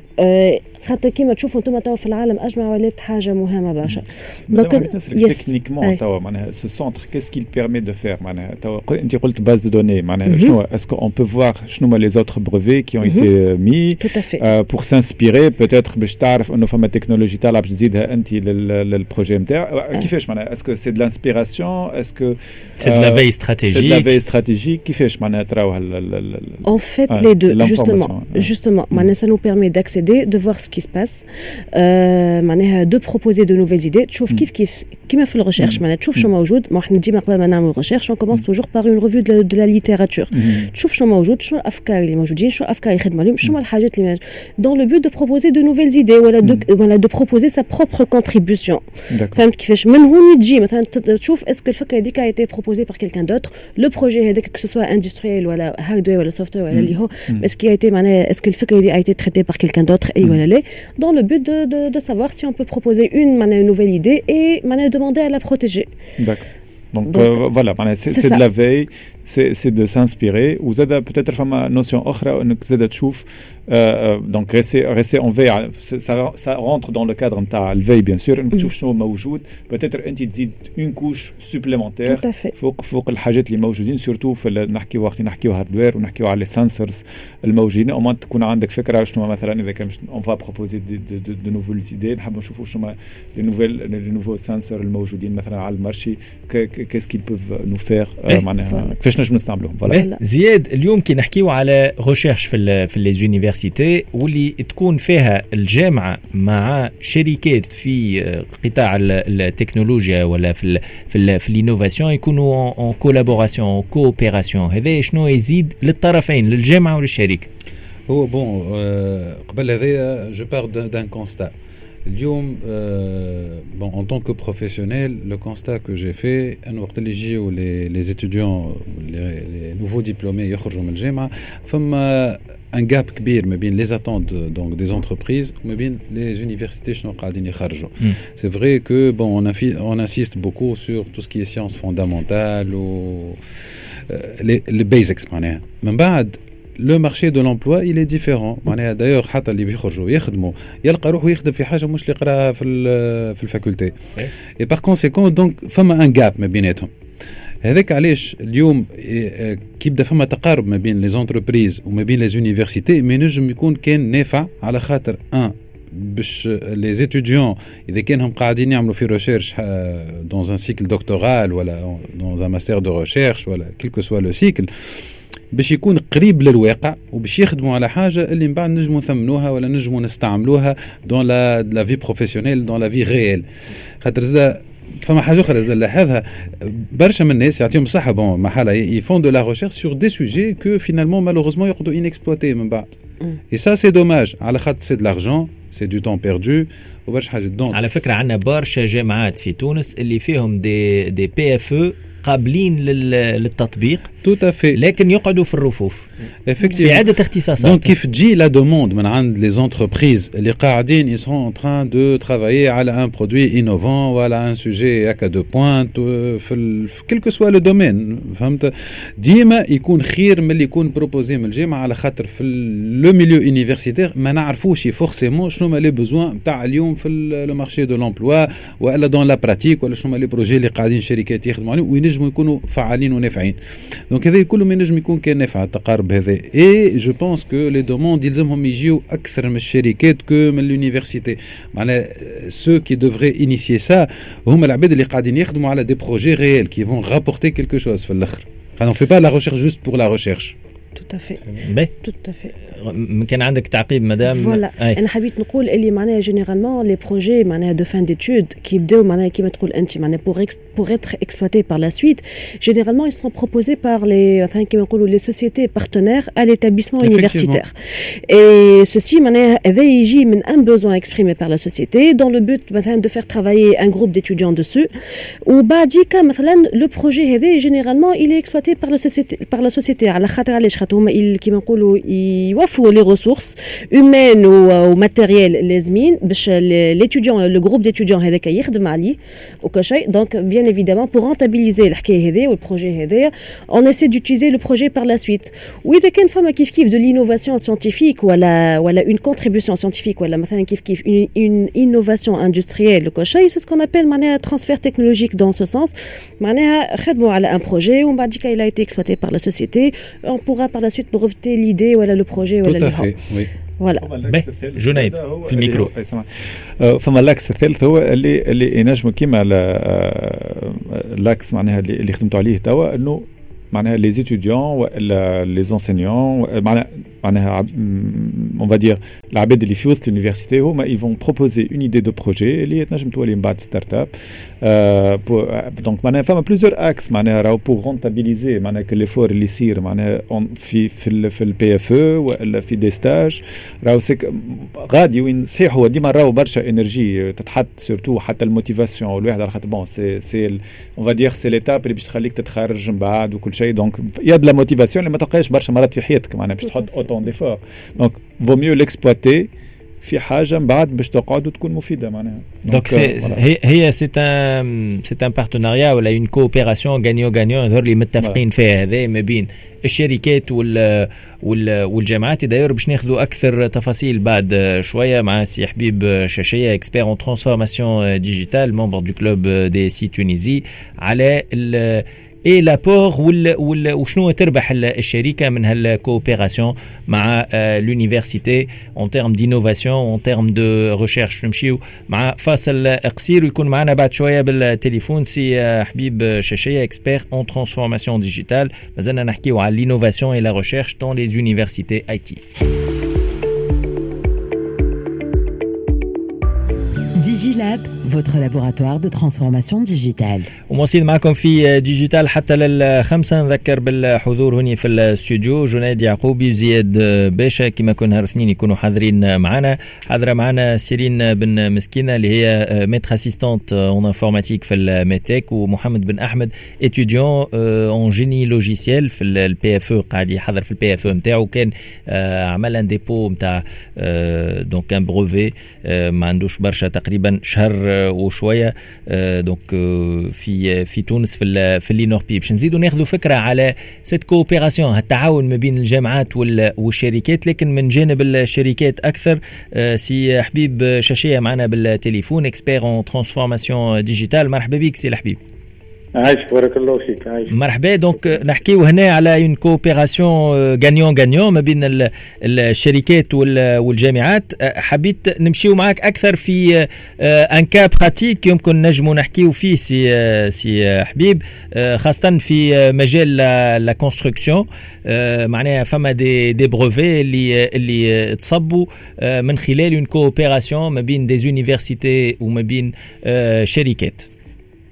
خاطر كيما تشوفوا انتم توا في العالم اجمع ولات حاجه مهمه برشا. دونك تكنيكمون توا معناها ce centre qu'est-ce qu'il permet de faire معناها توا انت قلت base de données معناها شنو est-ce qu'on peut voir شنو هما les autres brevets qui ont été mis pour s'inspirer peut-être باش تعرف انه فما تكنولوجي طالعه باش تزيدها انت للبروجي نتاعك كيفاش معناها est-ce que c'est de l'inspiration est-ce que c'est de la veille stratégique c'est de la veille stratégique كيفاش معناها تراو en fait les deux justement justement معناها ça nous permet d'accéder de voir ce qui se passe معناها de proposer de nouvelles idées تشوف كيف كيف كيما في الريشيرش معناها تشوف شنو موجود ما احنا ديما قبل ما نعملوا ريشيرش on commence toujours par une revue de, de la littérature تشوف شنو موجود شنو الافكار اللي موجودين شنو الافكار اللي يخدموا عليهم شنو الحاجات اللي dans le but de proposer de nouvelles idées ولا de voilà de proposer sa propre contribution فهمت كيفاش من هون تجي مثلا تشوف est-ce que الفكره هذيك a été proposée par quelqu'un d'autre le projet هذاك que ce soit industriel ولا hardware ولا software ولا اللي هو est-ce qu'il a été معناها est-ce que الفكره هذه a été traitée par quelqu'un d'autre et ولا لا dans le but de, de, de savoir si on peut proposer une, une nouvelle idée et demander à la protéger. D'accord. Donc, Donc euh, voilà, c'est, c'est, c'est de la veille, c'est, c'est de s'inspirer. Vous avez peut-être une notion autre, vous avez euh, donc rester, rester en veille, ça, ça rentre dans le cadre de la veille, bien sûr. Mm. Peut-être une couche supplémentaire. Tout à fait. فوق فوق الحاجات اللي موجودين surtout في نحكي وقت نحكيو هاردوير ونحكيو على السنسورز الموجودين او ما تكون عندك فكره شنو مثلا اذا كان on va proposer de, de, de nouvelles idées نحب نشوفوا شنو les nouvelles les nouveaux sensors الموجودين مثلا على المارشي qu'est-ce qu'ils peuvent nous faire معناها كيفاش نجم نستعملوهم فوالا زياد اليوم كي نحكيو على ريشيرش في في لي يونيفرسيتي واللي تكون فيها الجامعه مع شركات في قطاع التكنولوجيا ولا في في في الانوفاسيون يكونوا en collaboration en coopération هذا شنو يزيد للطرفين للجامعه وللشركه هو بون قبل هذايا جو بار دان كونستا اليوم bon en tant que professionnel le constat que j'ai fait ان وقت اللي يجيو les les étudiants les nouveaux diplômés يخرجوا من الجامعه فما un gap كبير ما بين les attentes donc des entreprises وما بين les universités شنو قاعدين يخرجوا c'est vrai que bon on, a, on insiste beaucoup sur tout ce qui est sciences fondamentales ou les, les basics معناها من بعد le marché de l'emploi il est différent معناها d'ailleurs حتى اللي بيخرجوا يخدموا يلقى روحه يخدم في حاجه مش اللي قراها في في الفاكولتي et par conséquent donc فما un gap ما بيناتهم هذاك علاش اليوم كي يبدا فما تقارب ما بين لي زونتربريز وما بين لي زونيفرسيتي ما نجم يكون كان نافع على خاطر ان باش لي زيتوديون اذا كانهم قاعدين يعملوا في ريشيرش dans un cycle doctoral ولا dans un master de recherche ولا quel que soit le cycle باش يكون قريب للواقع وباش يخدموا على حاجه اللي من بعد نجموا نثمنوها ولا نجموا نستعملوها dans la la vie professionnelle dans la vie réelle خاطر زاد فما حاجه اخرى لازم نلاحظها برشا من الناس يعطيهم الصحه بون محل يفون دو لا ريشيرش سور دي سوجي كو فينالمون مالوغوزمون يقعدوا انكسبلوتي من بعد اي سا سي دوماج على خاطر سي دو لارجون سي دو تون بيردو وبرشا حاجه دون. على فكره عندنا برشا جامعات في تونس اللي فيهم دي دي بي اف او قابلين للتطبيق tout à fait لكن يقعدوا في الرفوف في عدة اختصاصات. دونك كيف تجي لا دوموند من عند لي زونتربريز اللي قاعدين ils sont en train de travailler على un produit innovant ولا un sujet هكا دو بوينت في كل كو سوا لو دومين فهمت ديما يكون خير من اللي يكون بروبوزي من الجامعه على خاطر في لو ميليو يونيفرسيتير ما نعرفوش فورسيمون شنو هما لي بوزوان نتاع اليوم في لو مارشي دو لومبلوا ولا دون لا براتيك ولا شنو هما لي بروجي اللي قاعدين شركات يخدموا عليهم وينجموا يكونوا فعالين ونافعين. دونك هذا كله ما ينجم يكون كان نافع التقارب هذا. اي جو بونس كو لي دوموند يلزمهم يجيو اكثر من الشركات كو من اليونيفرسيتي معناها سو كي دوفري انيسيي سا هما العباد اللي قاعدين يخدموا على دي بروجي ريال كي فون رابورتي كيلكو شوز في الاخر. انا في با لا ريشيرش جوست بور لا ريشيرش. tout à fait tout à fait كان عندك تعقيب مدام. فوالا انا حبيت نقول اللي معناها جينيرالمون لي بروجي معناها دو فان ديتود كي يبداو معناها كيما تقول انت معناها بور بور اتر اكسبلوتي بار لا سويت جينيرالمون ils sont proposés par les مثلا كيما نقولوا لي سوسيتي بارتنير à l'établissement universitaire et ceci معناها هذا يجي من un besoin exprimé par la société dans le but مثلا de faire travailler un groupe d'étudiants dessus وبعديك مثلا لو بروجي هذا جينيرالمون il est exploité par la société par la société على خاطر علاش خاطر هما كيما نقولوا يوفروا لي ريسورس هيومان وماتيريال لازمين باش ليتيديون لو جروب ديتيديون هذاك يخدم عليه وكشيء. دونك بيان ايفيدامون بور رونتابيليزي الحكايه هذه والبروجي هذايا اون اسي دوتيزي لو بروجي بار لا سويت. واذا كان فما كيف كيف دو لينوفاسيون سيانتيفيك ولا ولا اون كونتريبيوشن سيانتيفيك ولا مثلا كيف كيف اون انوفاسيون اندستريال وكشيء سي سكون ابل معناها ترانسفير تكنولوجيك دون سو سونس معناها خدموا على ان بروجي ومن بعد كي لا ايتي اكسبلوتي بار لا سوسيتي اون بورا بار لا سويت breveter l'idée ولا le projet ولا اللي هو فوالا. جنيد في الميكرو. فما اللاكس الثالث هو اللي اللي ينجموا كيما اللاكس معناها اللي خدمتوا عليه توا انه معناها لي زيتيديون ولا لي زونسينيون معناها معناها on va dire العباد اللي في وسط اليونيفرسيتي هما ils vont proposer une idée de projet اللي تنجم تولي من بعد ستارت اب دونك معناها فما بليزيور اكس معناها راهو بور رونتابيليزي معناها كل ليفور اللي يصير معناها في في في البي اف او ولا في دي ستاج راهو غادي وين صحيح هو ديما راهو برشا انرجي تتحط سورتو حتى الموتيفاسيون والواحد على خاطر بون سي سي on va dire سي ليتاب اللي باش تخليك تتخرج من بعد وكل شيء. دونك يا دو لا موتيفاسيون اللي ما تلقاش برشا مرات في حياتك معناها باش تحط اوتون ديفور دونك vaut mieux l'exploiter في حاجه من بعد باش تقعد وتكون مفيده معناها. دونك هي هي سي ان سي ان بارتناريا ولا اون كوبيراسيون غانيو غانيو يظهر لي متفقين فيها هذا ما بين الشركات وال والجامعات. داير باش ناخذوا اكثر تفاصيل بعد شويه مع سي حبيب شاشيه اكسبير اون ترانسفورماسيون ديجيتال ممبر دو كلوب دي سي تونيزي على اي لابور وال وشنو تربح الشركه من هالكوبيراسيون مع لونيفرسيتي اون تيرم دينوفاسيون اون تيرم دو ريشيرش. نمشيو مع فاصل قصير ويكون معنا بعد شويه بالتليفون سي حبيب شاشيه اكسبير اون ترانسفورماسيون ديجيتال. مازلنا نحكيو على لينوفاسيون اي لا ريشيرش دون لي يونيفرسيتي اي تي. DigiLab, votre laboratoire de transformation digitale. وموصل معكم في ديجيتال حتى للخمسة. نذكر بالحضور هنا في الاستوديو جنيد يعقوبي وزياد باشا كما كنا الاثنين يكونوا حاضرين معنا. حاضرة معنا سيرين بن مسكينة اللي هي ميتر اسيستانت اون انفورماتيك في الميتيك ومحمد بن احمد اتيديون اون جيني لوجيسيال في البي اف او قاعد يحضر في البي اف او نتاعو. كان عمل ان ديبو نتاع دونك ان بروفي ما عندوش برشا تقريبا شهر وشويه دونك في في تونس في في اللي نوربي. باش نزيدوا ناخذوا فكره على سيت كوبيراسيون التعاون ما بين الجامعات والشركات لكن من جانب الشركات اكثر. سي حبيب شاشيه معنا بالتليفون اكسبير اون ترانسفورماسيون ديجيتال. مرحبا بك سي الحبيب. عايش بارك الله فيك. عايش مرحبا. دونك نحكيو هنا على اون كوبيراسيون غانيون غانيون ما بين الشركات والجامعات. حبيت نمشيو معك اكثر في ان كا براتيك يمكن نجموا نحكيو فيه سي سي حبيب خاصه في مجال لا كونستركسيون معناها فما دي دي بروفي اللي اللي تصبوا من خلال اون كوبيراسيون ما بين دي يونيفرسيتي وما بين شركات.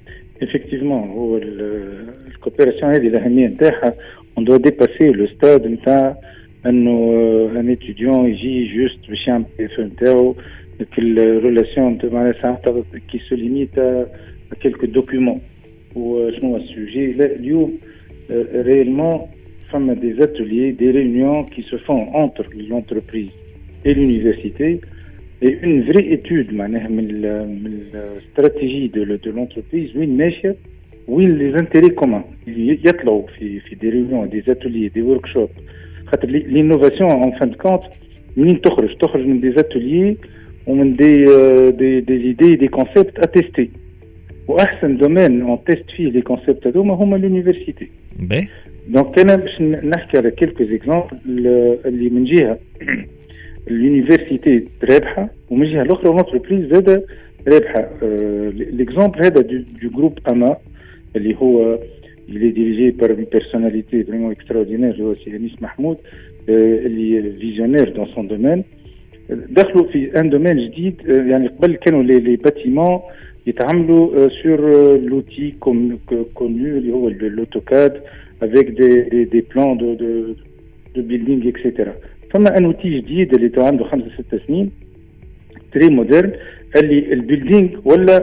effectivement هو الكوبيراسيون هذه الأهمية نتاعها on doit dépasser le stade نتاع انه ان étudiant يجي جوست باش يعمل الفهم نتاعو كل ريلاسيون معناها ساعات كي سو ليميت ا كيلكو دوكيومون وشنو هو السوجي. لا اليوم réellement فما des ateliers des réunions qui se font entre l'entreprise et l'université et une vraie étude معناها من من الاستراتيجيه de de l'entreprise وين ماشيه وين les intérêts communs يطلعوا في في des réunions des ateliers des workshops. خاطر l'innovation en fin de compte منين تخرج تخرج من des ateliers ومن des des des idées des concepts à tester. واحسن دومين اون تيست فيه لي كونسيبت هذوما هما اليونيفرسيتي. باهي دونك انا باش نحكي على كيلكو اكزامبل اللي من جهه اليونيفرسيتي رابحه ومن جهه الاخرى لونتربريز زاده رابحه. ليكزامبل هذا دو جروب اما اللي هو اللي ديريجي بار اون بيرسوناليتي فريمون اكستراوردينير اللي هو سي انيس محمود اللي فيزيونير دون سون دومين. دخلوا في ان دومين جديد يعني قبل كانوا لي لي باتيمون يتعاملوا sur l'outil connu اللي هو l'AutoCAD avec des des, des plans de de de building et cetera. فما ان outil جديد اللي تو عنده خمسة ستة سنين très moderne اللي البيلدينغ ولا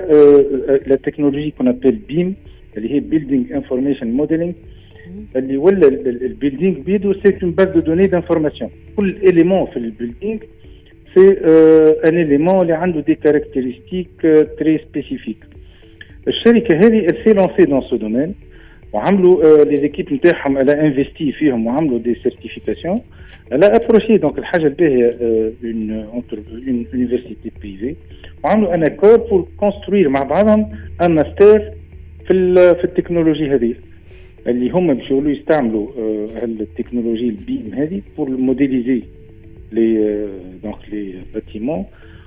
la technologie qu'on appelle بيم اللي هي building information modeling اللي ولا البيلدينغ بيدو c'est une base de données d'information. كل élément في البيلدينغ c'est euh, un élément اللي عنده des caractéristiques euh, très spécifiques. الشركة هذه elle s'est lancée dans ce domaine وعملوا les équipes نتاعهم elle a investi فيهم وعملوا des certifications. Elle a approché donc الحاجة الباهية une une université privée وعملوا un accord pour construire مع بعضهم un master في في التكنولوجي هذه اللي هم بيشغلوا يستعملوا التكنولوجي البيم هذه pour modéliser les donc les bâtiments.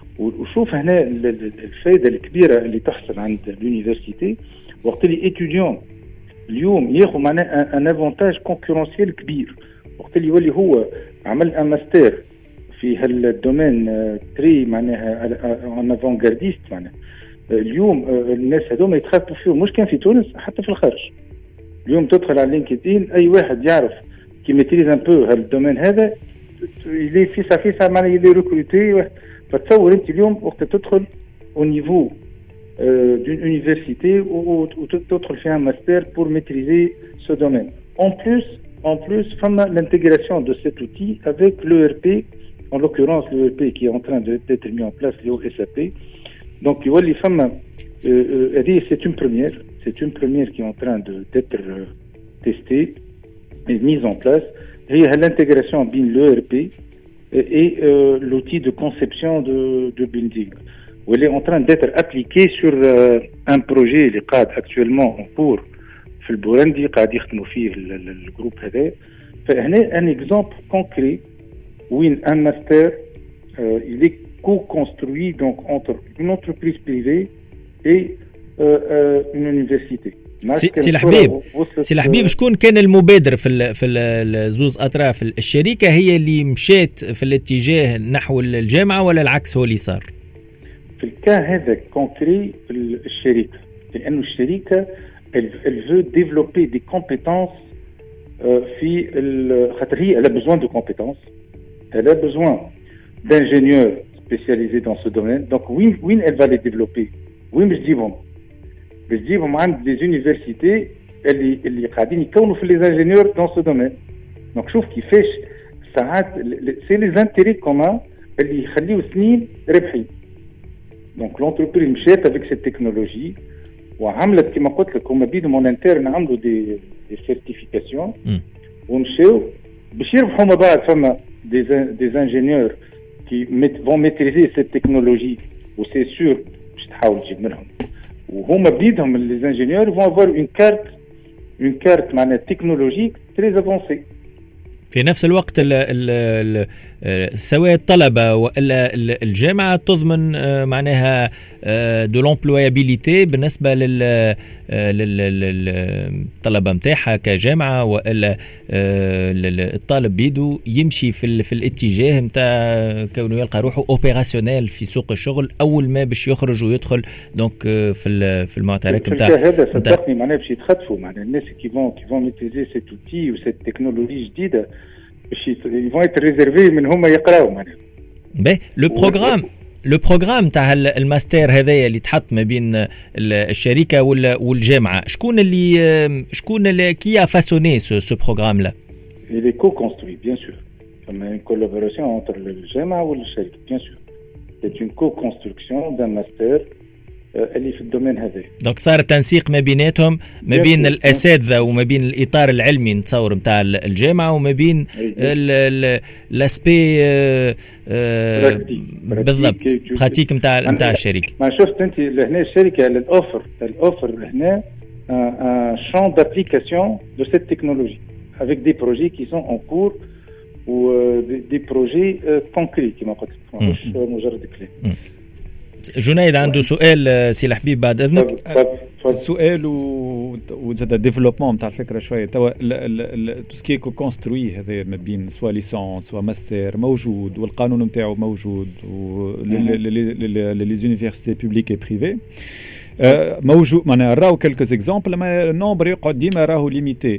وشوف هنا الفائده الكبيره اللي تحصل عند اليونيفرسيتي وقت اللي étudiant اليوم ياخذ معناها ان افونتاج كونكورونسيال كبير وقت اللي يولي هو عمل ان ماستر في هالدومين تري معناها ان افونغارديست. معناها اليوم الناس هذوما يتخاطبوا فيهم مش كان في تونس حتى في الخارج. اليوم تدخل على لينكدين اي واحد يعرف كي ميتريز ان بو هالدومين هذا اللي في صافي معناها اللي ريكروتي. فتصور انت اليوم وقت تدخل au niveau euh, d'une université ou تدخل فيها ماستر pour maîtriser ce domaine. En plus, en plus, l'intégration de cet outil avec l'E R P, en l'occurrence l'E R P qui est en train d'être mis en place, le S A P. Donc, les femmes, euh, euh, c'est une première, c'est une première qui est en train de, d'être euh, testée et mise en place. Et l'intégration bin l'E R P et euh, l'outil de conception de, de building. Où elle est en train d'être appliquée sur euh, un projet qui est actuellement en cours في البولندي قاعد يخدموا فيه الجروب هذا. فهنا un exemple concret où un master euh, il est co-construit donc entre une entreprise privée et euh, euh, une université. سي الحبيب سي الحبيب شكون كان المبادر في ال في الزوز اطراف؟ الشركه هي اللي مشات في الاتجاه نحو الجامعه ولا العكس هو اللي صار؟ في الكا هذا كونكري الشركه لانه الشركه elle veut développer des compétences في خاطر هي elle a besoin de compétences, elle a besoin d'ingénieurs spécialisés dans ce domaine. Donc وين وين elle va les développer؟ وين باش تجيبهم؟ باش تجيبهم عند لي زونيفرسيتي اللي اللي قاعدين يكونوا في لي انجينيور دون سو دومين. دونك شوف كيفاش ساعات سي لي زانتيري كومان اللي يخليو سنين ربحي. دونك لونتربريز مشات افيك سيت تكنولوجي وعملت كما قلت لك هما بيدهم اون انترن عملوا دي دي سيرتيفيكاسيون ومشاو باش يربحوا ما بعد. فما دي دي انجينيور كي فون ميتريزي سيت تكنولوجي وسي سور باش تحاول تجيب منهم. وهما بيدهم les ingénieurs vont avoir une carte une carte معناها technologique très avancée. في نفس الوقت ال ال ال سواء الطلبة ولا الجامعة تضمن معناها دو لومبلويابيليتي بالنسبة للطلبة متاعها كجامعة، ولا الطالب بيدو يمشي في في الاتجاه متاع كونه يلقى روحه اوبيراسيونيل في سوق الشغل اول ما باش يخرج ويدخل دونك في في المعترك نتاع هذا. صدقني معناها باش يتخطفوا معناها الناس كي فون كي فون ميتريزي سيت اوتي وسيت تكنولوجي جديده باش يفون يت ريزيرفي من هما يقراو معناها. باهي لو بروغرام لو بروغرام تاع الماستر هذايا اللي تحط ما بين الشركه والجامعه، شكون اللي شكون اللي كي فاسوني سو بروغرام لا؟ Il est co-construit, bien sûr. Comme une collaboration entre le Jama ou le Cheikh, bien sûr. C'est une co-construction d'un master اللي في الدومين هذا. دونك صار تنسيق ما بيناتهم، ما بين الاساتذه وما بين الاطار العلمي نتصور نتاع الجامعه وما بين الاسبي بالضبط براتيك نتاع نتاع الشركه. ما شفت انت هنا الشركه الاوفر الاوفر هنا un champ d'application de cette technologie avec des projets qui sont en cours ou des, des projets euh, concrets كما قلت مش مجرد كلام. جنيد عنده سؤال سي الحبيب بعد اذنك. السؤال وزاد ديفلوبمون نتاع الفكره شويه توا تو سكي كو كونستروي هذا ما بين سوا ليسونس سوا ماستر موجود والقانون نتاعو موجود لي زونيفرسيتي بوبليك اي بريفي موجود. معناها راهو كلكوز اكزامبل ما النومبر يقعد ديما راهو ليميتي.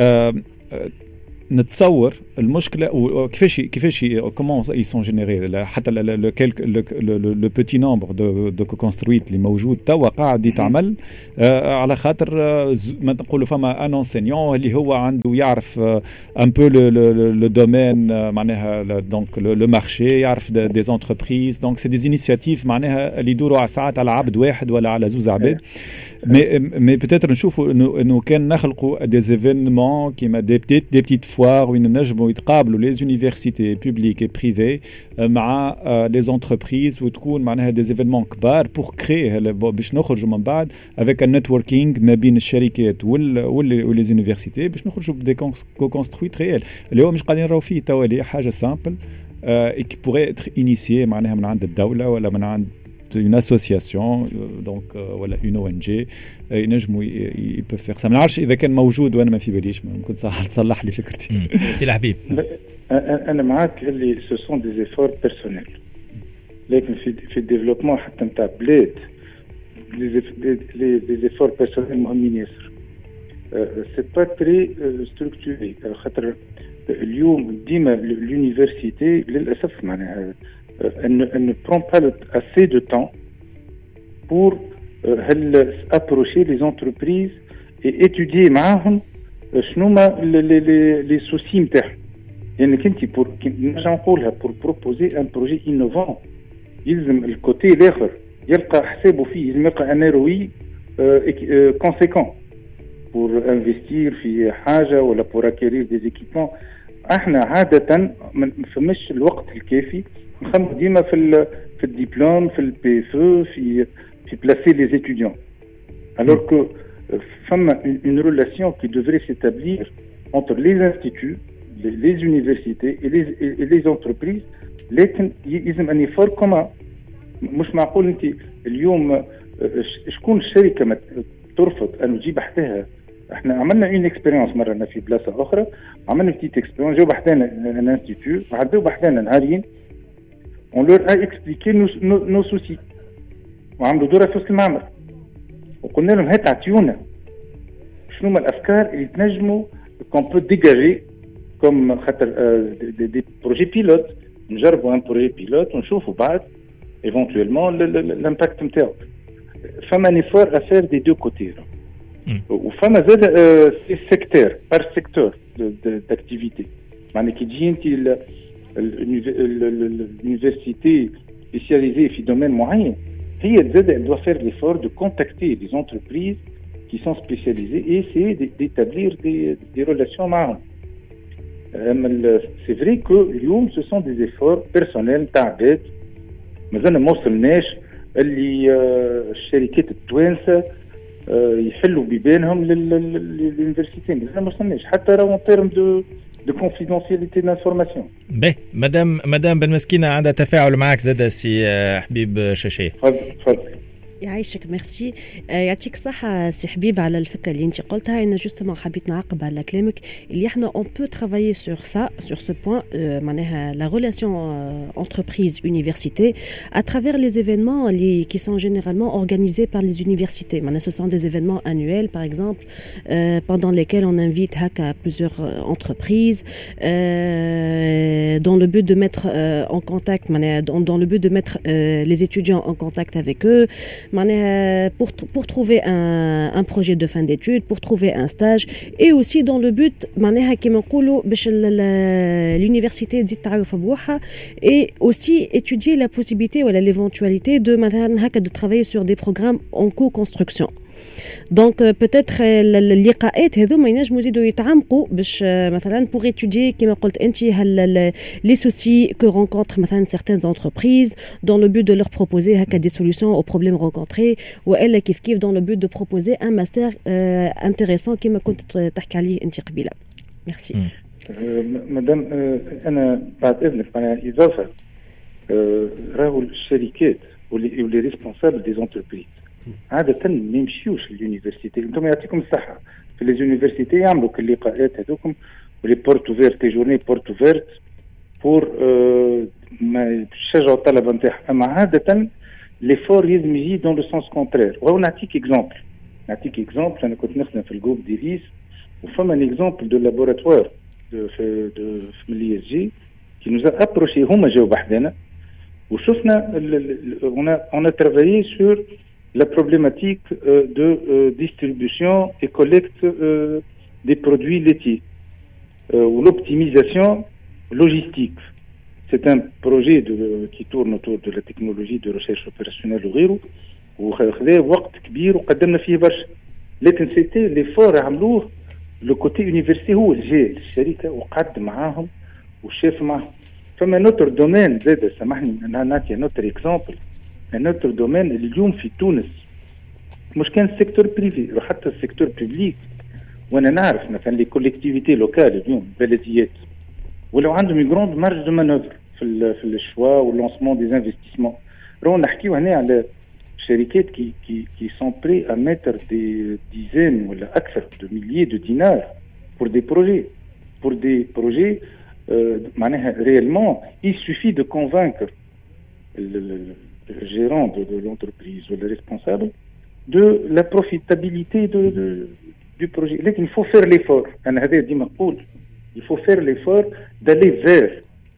نتصور المشكله وكيفاش كيفاش كومون اي سون جينيري حتى لو كيلك لو بوتي نومبر دو دو كونسترويت اللي موجود توا قاعد يتعمل على خاطر ما نقولوا فما ان انسينيون اللي هو عنده يعرف ان بو لو دومين معناها دونك لو مارشي يعرف دي زونتربريز دونك سي دي انيشيتيف معناها اللي يدوروا على ساعات على عبد واحد ولا على زوز عباد. مي مي بوتيتر نشوفوا انه انه كان نخلقوا دي زيفينمون كيما دي بتيت دي بتيت فوار وين نجموا يتقابلوا لي زونيفرسيتي بوبليك اي بريفي مع لي زونتربريز وتكون معناها دي زيفينمون كبار بور كري باش نخرجوا من بعد افيك ان نتوركينغ ما بين الشركات وال ولي زونيفرسيتي باش نخرجوا بدي كو كونسترويت ريال اللي هو مش قاعدين نراو فيه توا اللي حاجه سامبل اي كي بوغي اتر انيسيي معناها من عند الدوله ولا من عند une association donc ولا une O N G ينجموا ils peuvent faire ça. ما نعرفش اذا كان موجود وانا ما في باليش ممكن صح تصلح لي فكرتي. سي الحبيب انا معاك اللي سو سون دي زيفور بيرسونيل لكن في في الديفلوبمون حتى نتاع بلاد لي زيفور بيرسونيل مهمين ياسر. سي با تري ستركتوري خاطر اليوم ديما لونيفرسيتي للاسف معناها Elle ne, elle ne prend pas le, assez de temps pour euh, approcher les entreprises et étudier معهم شنو ما les soucis نتاعهم. يعني كنتي pour نرجع نقولها pour proposer un projet innovant يلزم الكوتي الاخر يلقى حسابه فيه، يلزم يلقى ان اروي conséquent pour investir في حاجه ولا pour acquérir des équipements. احنا عاده ما فماش الوقت الكافي نخمم ديما في في الدبلوم في البي اف في في بلاسي لي étudiants alors que فما une relation qui devrait s'établir entre les instituts les, les universités et les, et les entreprises لكن يلزم ان يفور كوما. مش معقول انت اليوم شكون الشركه ما ترفض ان تجيب حداها. احنا عملنا اون اكسبيريونس مره في بلاصه اخرى عملنا بتيت اكسبيريونس جاو بحدانا ان انستيتيو وعداو بحدانا نهارين on leur a expliqué nos, nos, nos soucis وعملوا دورة في وسط المعمل وقلنا لهم هات عطيونا شنو ما الافكار اللي تنجموا qu'on peut dégager comme خاطر دي, دي بروجي بيلوت نجربوا ان بروجي بيلوت ونشوفوا بعد éventuellement l'impact نتاعو. فما نيفور افير دي دو كوتي وفما زاد سي سيكتور بار سيكتور داكتيفيتي معناها كي تجي انت l'université spécialisée في domaine معين هي زاد elle doit faire l'effort de contacter des entreprises qui sont spécialisées et essayer d'établir des, des relations معهم. c'est vrai que اليوم ce sont des efforts personnels تاع عباد مازال ما وصلناش اللي الشركات التوانسه يحلوا بيبانهم لليونيفرسيتي. ما وصلناش حتى راهو ان تيرم دو de confidentialité d'information. به مدام مدام بن مسكينة عندها تفاعل معك زاد سي حبيب شاشية. تفضل تفضل. يعيشك ميرسي. يعطيك الصحة سي حبيب على الفكرة اللي انت قلتها. انا جوستومون حبيت نعقب على كلامك اللي احنا اون بو ترافايي سور سا سور سو بوين معناها لا ريلاسيون انتربريز يونيفرسيتي à travers les événements les, qui sont généralement organisés par les universités. معناها ce sont des événements annuels par exemple euh, pendant lesquels on invite haka plusieurs euh, entreprises euh, dans le but de mettre euh, en contact معناها dans, dans le but de mettre euh, les étudiants en contact avec eux. Pour, pour trouver un, un projet de fin d'études, pour trouver un stage, et aussi dans le but, l'université et aussi étudier la possibilité ou l'éventualité de, de travailler sur des programmes en co-construction. Donc euh, peut-être اللقاءات هذوما ينجموا يزيدوا يتعمقوا باش مثلا pour étudier كما قلت انت les soucis que rencontrent مثلا certaines entreprises dans le but de leur proposer هكا des solutions aux problèmes rencontrés والا كيف كيف dans le but de proposer un master euh, intéressant كما كنت تحكي عليه انت قبيله. Merci. مدام انا بعد اذنك معناها اضافه راهو الشركات واللي ريسبونسابل دي زونتربريز عادة ما يمشيوش لليونيفرسيتي. انتم يعطيكم الصحة في ليزونيفرسيتي يعملوا كل اللقاءات هذوكم ولي بورت اوفيرت تي جورني بورت اوفيرت بور ما يشجعوا الطلبة نتاعهم. اما عادة ليفور لازم يجي دون لو سونس كونترير. وهو نعطيك اكزومبل نعطيك اكزومبل. انا كنت نخدم في الجروب ديفيس وفما ان اكزومبل دو لابوراتوار دو في دو في الاي اس جي كي نوزا ابروشي هما جاوا بحدنا وشفنا on a travaillé sur la problématique euh, de euh, distribution et collecte euh, des produits laitiers euh, ou l'optimisation logistique. C'est un projet de, qui tourne autour de la technologie de recherche opérationnelle وغيره وخذ وقت كبير وقدمنا فيه برشا. لكن c'était l'effort عملوه le côté université هو اللي جاء الشركة وقعد معاهم وشاف معهم. فما نوتر دومين زاد سامحني نعطي نوتر اكزامبل. نوتر دومين اليوم في تونس مش كان السيكتور بريفي وحتى السيكتور بيبليك. وانا نعرف مثلا لي كوليكتيفيتي لوكال اليوم بلديات ولو عندهم غروند مارج دو مانوفر في في الشوا واللونسمون دي انفستيسمون. راهو نحكيو هنا على شركات كي كي كي سون بري ا ميتر دي ديزين ولا اكثر دو ميليي دو دينار بور دي بروجي بور دي بروجي معناها ريالمون il suffit de convaincre le, le, le gérant de, de l'entreprise ou le responsable de la profitabilité de, de, du projet. لكن il faut faire l'effort. أنا هذا ديما نقول il faut faire l'effort d'aller vers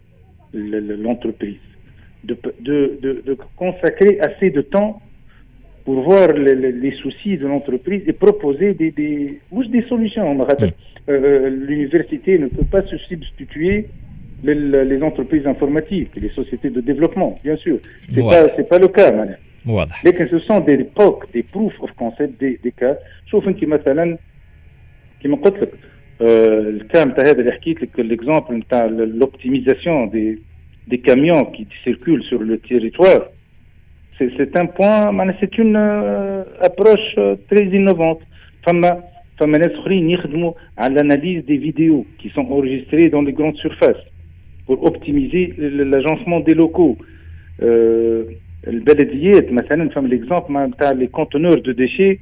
l'entreprise, de, de, de, de consacrer assez de temps pour voir les, les, les soucis de l'entreprise et proposer des, des, des solutions. Euh, l'université ne peut pas se substituer les, les entreprises informatiques, les sociétés de développement, bien sûr. C'est ouais. pas, c'est pas le cas, madame. واضح. لكن ce sont des P O C, des proof of concept, des, des cas. شوف انت مثلا كما قلت لك الكام نتاع هذا اللي حكيت لك l'exemple نتاع l'optimisation des des camions qui circulent sur le territoire. C'est, c'est un point, c'est une euh, approche euh, très innovante. فما فما ناس اخرين يخدموا على l'analyse des vidéos qui sont enregistrées dans les grandes surfaces pour optimiser l'agencement des locaux. Euh, البلديات مثلا فما ليكزامبل نتاع لي كونتونور دو ديشي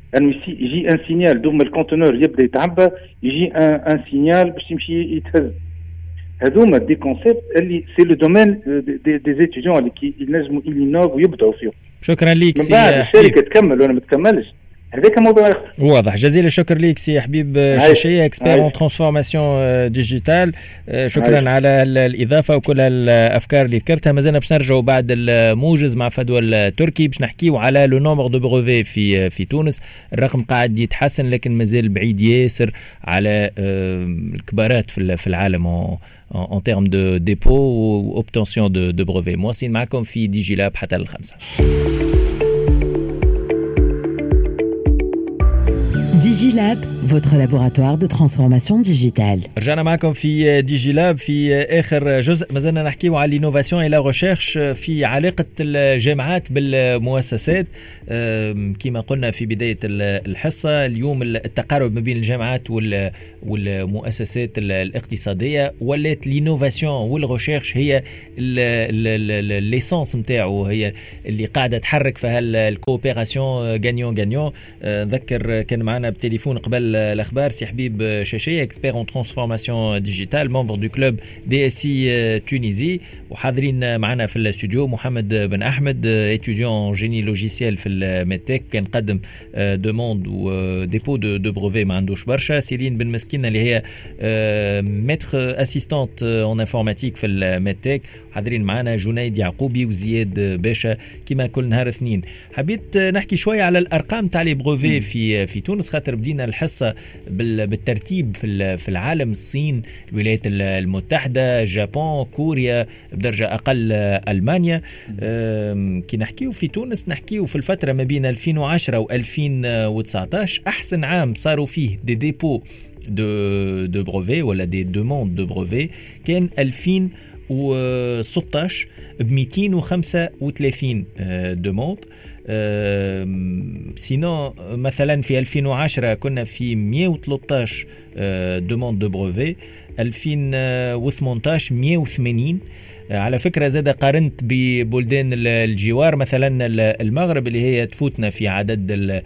يجي ان سينيال دوما الكونتونور يبدا يتعبى يجي ان ان سينيال باش يمشي يتهز. هذوما دي كونسيبت اللي سي لو دومين دي دي اتيديون اللي كي ينجموا ينوفوا ويبداوا فيهم. شكرا ليك سي حبيب. الشركه تكمل ولا ما تكملش هذاك موضوع اخر. واضح. جزيل الشكر ليك سي حبيب شاشيه اكسبير اون ترانسفورماسيون ديجيتال. شكرا عايش. على الاضافه وكل الافكار اللي ذكرتها. مازلنا باش نرجعوا بعد الموجز مع فدوى التركي باش نحكيوا على لو نومبر دو بروفي في في تونس. الرقم قاعد يتحسن لكن مازال بعيد ياسر على الكبارات في العالم en termes de dépôt ou obtention de, de brevets. مواصلين معكم في دي جي لاب حتى الخمسة. DigiLab, votre laboratoire de transformation digitale. رجعنا معكم في دي جي لاب في آخر جزء. ما زلنا نحكيو على الانوفاسيون إلى ريشيرش في علاقة الجامعات بالمؤسسات. كما قلنا في بداية الحصة، اليوم التقارب ما بين الجامعات والمؤسسات الاقتصادية ولات الانوفاسيون والريشيرش هي الليسانس نتاعو، هي اللي قاعدة تحرك فيها الكوبيراسيون غانيون غانيون. نذكر كان معنا بتليفون قبل الاخبار سي حبيب شاشيه، اكسبير اون ترانسفورماسيون ديجيتال، ممبر دو كلوب دي اس سي تونيزي، وحاضرين معنا في الاستوديو محمد بن احمد، اتيديون جيني لوجيسيال في الميتك، كان قدم دوموند وديبو دو دو بروفي ما عندوش برشا. سيرين بن مسكينه اللي هي ميتر اسيستانت اون انفورماتيك في الميتك، حاضرين معنا جنيد يعقوبي وزياد باشا كما كل نهار اثنين. حبيت نحكي شويه على الارقام تاع لي بروفي في في تونس، خاطر بدينا الحصه بالترتيب في في العالم: الصين، الولايات المتحده، جابون، كوريا، بدرجه اقل المانيا. كي نحكيو في تونس نحكيو في الفتره ما بين ألفين وعشرة و ألفين وتسعطاش، احسن عام صاروا فيه دي ديبو دو دو بروفي ولا دي دوموند دو بروفي كان ألفين وستطاش ب مئتين وخمسة وثلاثين دوموند. أه سينو مثلا في ألفين وعشرة كنا في مئة وثلاثطاش أه دوموند دو بروفي، ألفين وثمانطاش مئة وثمانين. على فكرة زاد قارنت ببلدان الجوار، مثلا المغرب اللي هي تفوتنا في عدد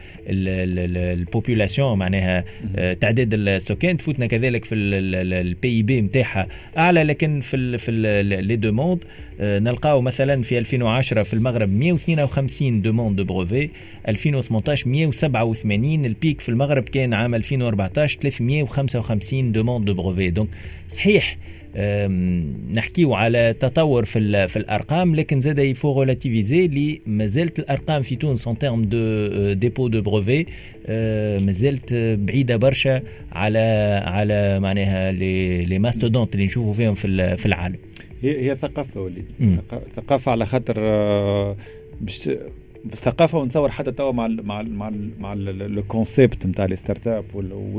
البوبولاسيون، معناها تعداد السكان، تفوتنا كذلك في البي بي متاعها أعلى، لكن في في لي دوموند نلقاو مثلا في ألفين وعشرة في المغرب مئة واثنين وخمسين دوموند دو بروفي، ألفين وثمانطاش مئة وسبعة وثمانين، البيك في المغرب كان عام ألفين وأربعطاش ثلاثمئة وخمسة وخمسين دوموند دو بروفي. دونك صحيح نحكيو على تطور في في الارقام، لكن زاد يفو ريلاتيفيزي لي مازالت الارقام في تونس ان تيرم دو ديبو دو بروفي مازالت بعيده برشا على على معناها لي لي ماستودونت اللي نشوفوا فيهم في في العالم. هي هي ثقافه وليد، ثقافه على خاطر باش بالثقافه، ونتصور حتى توا مع ال مع ال مع ال مع لو كونسيبت نتاع لي ستارت اب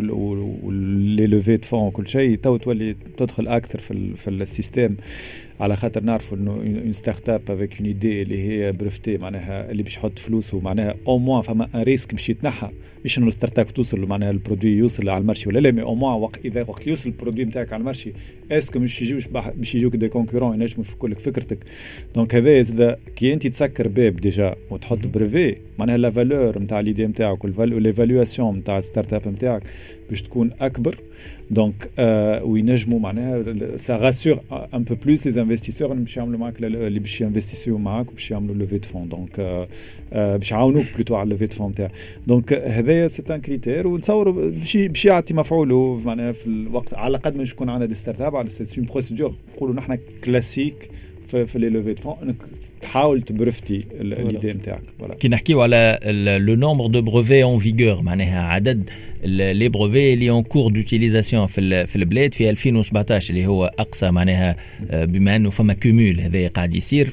واللي لوفي دو فون وكل شيء، تو تولي تدخل اكثر في في السيستم، على خاطر نعرفوا انه اون ستارت اب افيك اون ايدي اللي هي برفتي، معناها اللي باش يحط فلوسه، معناها او موان فما ان ريسك باش يتنحى، مش انه الستارت اب توصل معناها البرودوي يوصل على المارشي ولا لا، مي او موان وقت اذا وقت يوصل البرودوي نتاعك على المارشي اسكو مش يجيوش باش يجوك دي كونكورون ينجموا يفكوا لك فكرتك. دونك هذا اذا كي انت تسكر باب ديجا وتحط بريفي، معناها لا فالور نتاع ليدي نتاعك والفالواسيون نتاع الستارت اب نتاعك باش تكون اكبر. دونك آه وينجموا معناها سا راسور ان بو بلوس لي انفستيسور اللي باش يعملوا معاك اللي باش ينفستيسيو معاك وباش يعملوا لوفي دو فون، دونك آه آه باش يعاونوك بلوتو على لوفي دو فون تاعك. دونك هذايا سي ان كريتير، ونتصور باش باش يعطي مفعوله معناها في الوقت، على قد ما يكون عندنا دي ستارت اب على سي اون بروسيدور نقولوا نحن كلاسيك في, في لي لوفي دو فون، انك تحاول تبرفتي الايدي نتاعك. كي نحكيو على لو نومبر دو بروفي اون فيغور، معناها عدد لي بروفي اللي اون كور دوتيليزاسيون في في البلاد في ألفين وسبعطاش اللي هو اقصى، معناها بما انه فما كومول هذا قاعد يصير،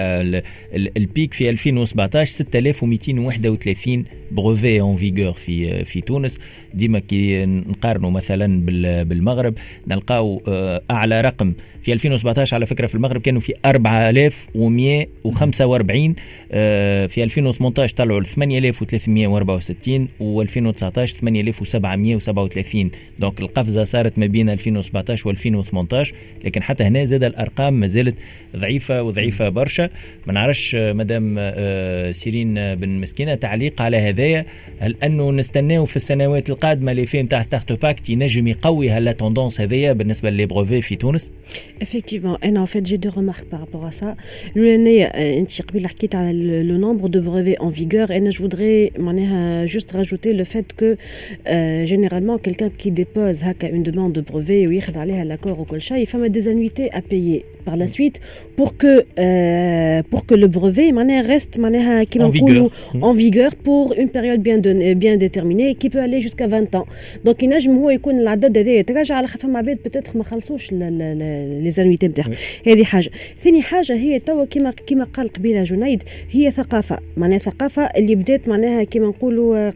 البيك في ألفين وسبعطاش ستة آلاف ومئتين وواحد وثلاثين بروفي اون فيغور في في تونس. ديما كي نقارنوا مثلا بالمغرب نلقاو اعلى رقم في ألفين وسبعطاش على فكره في المغرب كانوا في أربعة آلاف ومئة وخمسة وأربعين، في ألفين وثمانطاش طلعوا ل ثمانية آلاف وثلاثمئة وأربعة وستين، و2019 ثمانية آلاف وسبعمئة وسبعة وثلاثين. دونك القفزه صارت ما بين ألفين وسبعطاش و2018، لكن حتى هنا زاد الارقام ما زالت ضعيفه وضعيفه برشا. ما نعرفش مدام سيرين بن مسكينه تعليق على هذايا، هل انه نستناو في السنوات القادمه لي فيم تاع ستارت اب اكت ينجم يقوي هلا توندونس هذايا بالنسبه لي بروفي في تونس؟ Effectivement, et en fait j'ai deux remarques par rapport à ça. L'année, انت قبل حكيت على le nombre de brevets en vigueur, et je voudrais معناها juste rajouter le fait que euh, généralement quelqu'un qui dépose هكا une demande de brevet وياخذ عليها l'accord وكل شيء، فما des annuités à payer par la suite pour que euh, pour que le brevet معناها reste معناها كيما نقولوا en vigueur pour une période bien donnée, bien déterminée qui peut aller jusqu'à vingt ans. Donc ينجم هو يكون العدد هذا يتراجع على خاطر فما عباد بتاتر ما خلصوش لي زانويتي نتاعهم. هذه حاجه. ثاني حاجه هي توا كيما كيما قال قبيله جنيد، هي ثقافه، معناها ثقافه اللي بدات معناها كيما نقولوا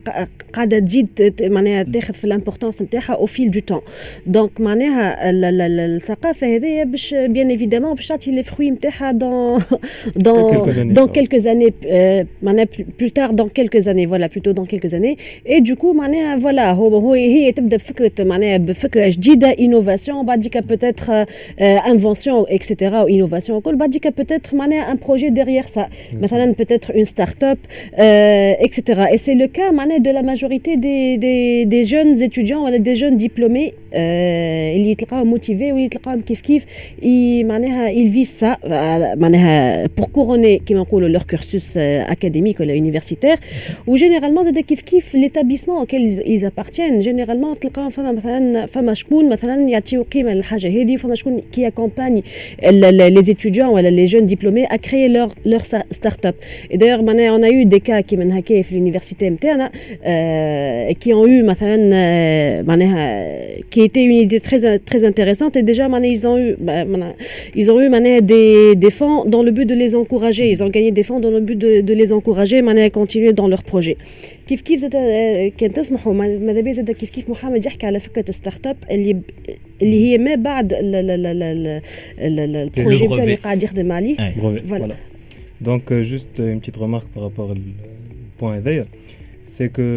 قاعده تزيد معناها تاخذ في الامبورطونس نتاعها او فيل دو طون. دونك معناها الثقافه هذه باش بيان ايفيدامون باش تعطي لي فروي نتاعها دون دون دون quelques années معناها plus tard dans quelques années voilà plutôt dans quelques années et du coup معناها voilà هو هو هي تبدا بفكره معناها بفكره جديده انوفاسيون بعديك peut-être invention et cetera ou innovation وكل بعديك peut-être معناها un projet derrière ça مثلا peut-être une start-up et cetera et c'est le cas معناها de la majorité des des des jeunes étudiants ولا des jeunes diplômés اللي يتلقاهم موتيفي واللي يتلقاهم كيف كيف معناها ils visent ça معناها pour couronner كما نقولوا leur cursus académique ولا universitaire و généralement زاد كيف كيف l'établissement auquel ils appartiennent généralement تلقاهم فما مثلا فما شكون مثلا يعطيو قيمه للحاجه هذه وفما شكون qui accompagne les étudiants ولا les jeunes diplômés à créer leur leur start-up et d'ailleurs معناها on a eu des cas qui من هكا في l'université نتاعنا qui ont eu مثلا معناها qui était une idée très très intéressante et déjà معناها ils ont eu ils ont eu معناها des des fonds dans le but de les encourager ils ont gagné des fonds dans le but de de les encourager معناها continuer dans leur projet كيف كيف زاد كان تسمحوا ماذا بيا زاد كيف كيف محمد يحكي على فكره الستارت اب اللي اللي هي ما بعد البروجي اللي قاعد يخدم عليه voilà donc juste une petite remarque par rapport au point هذايا c'est que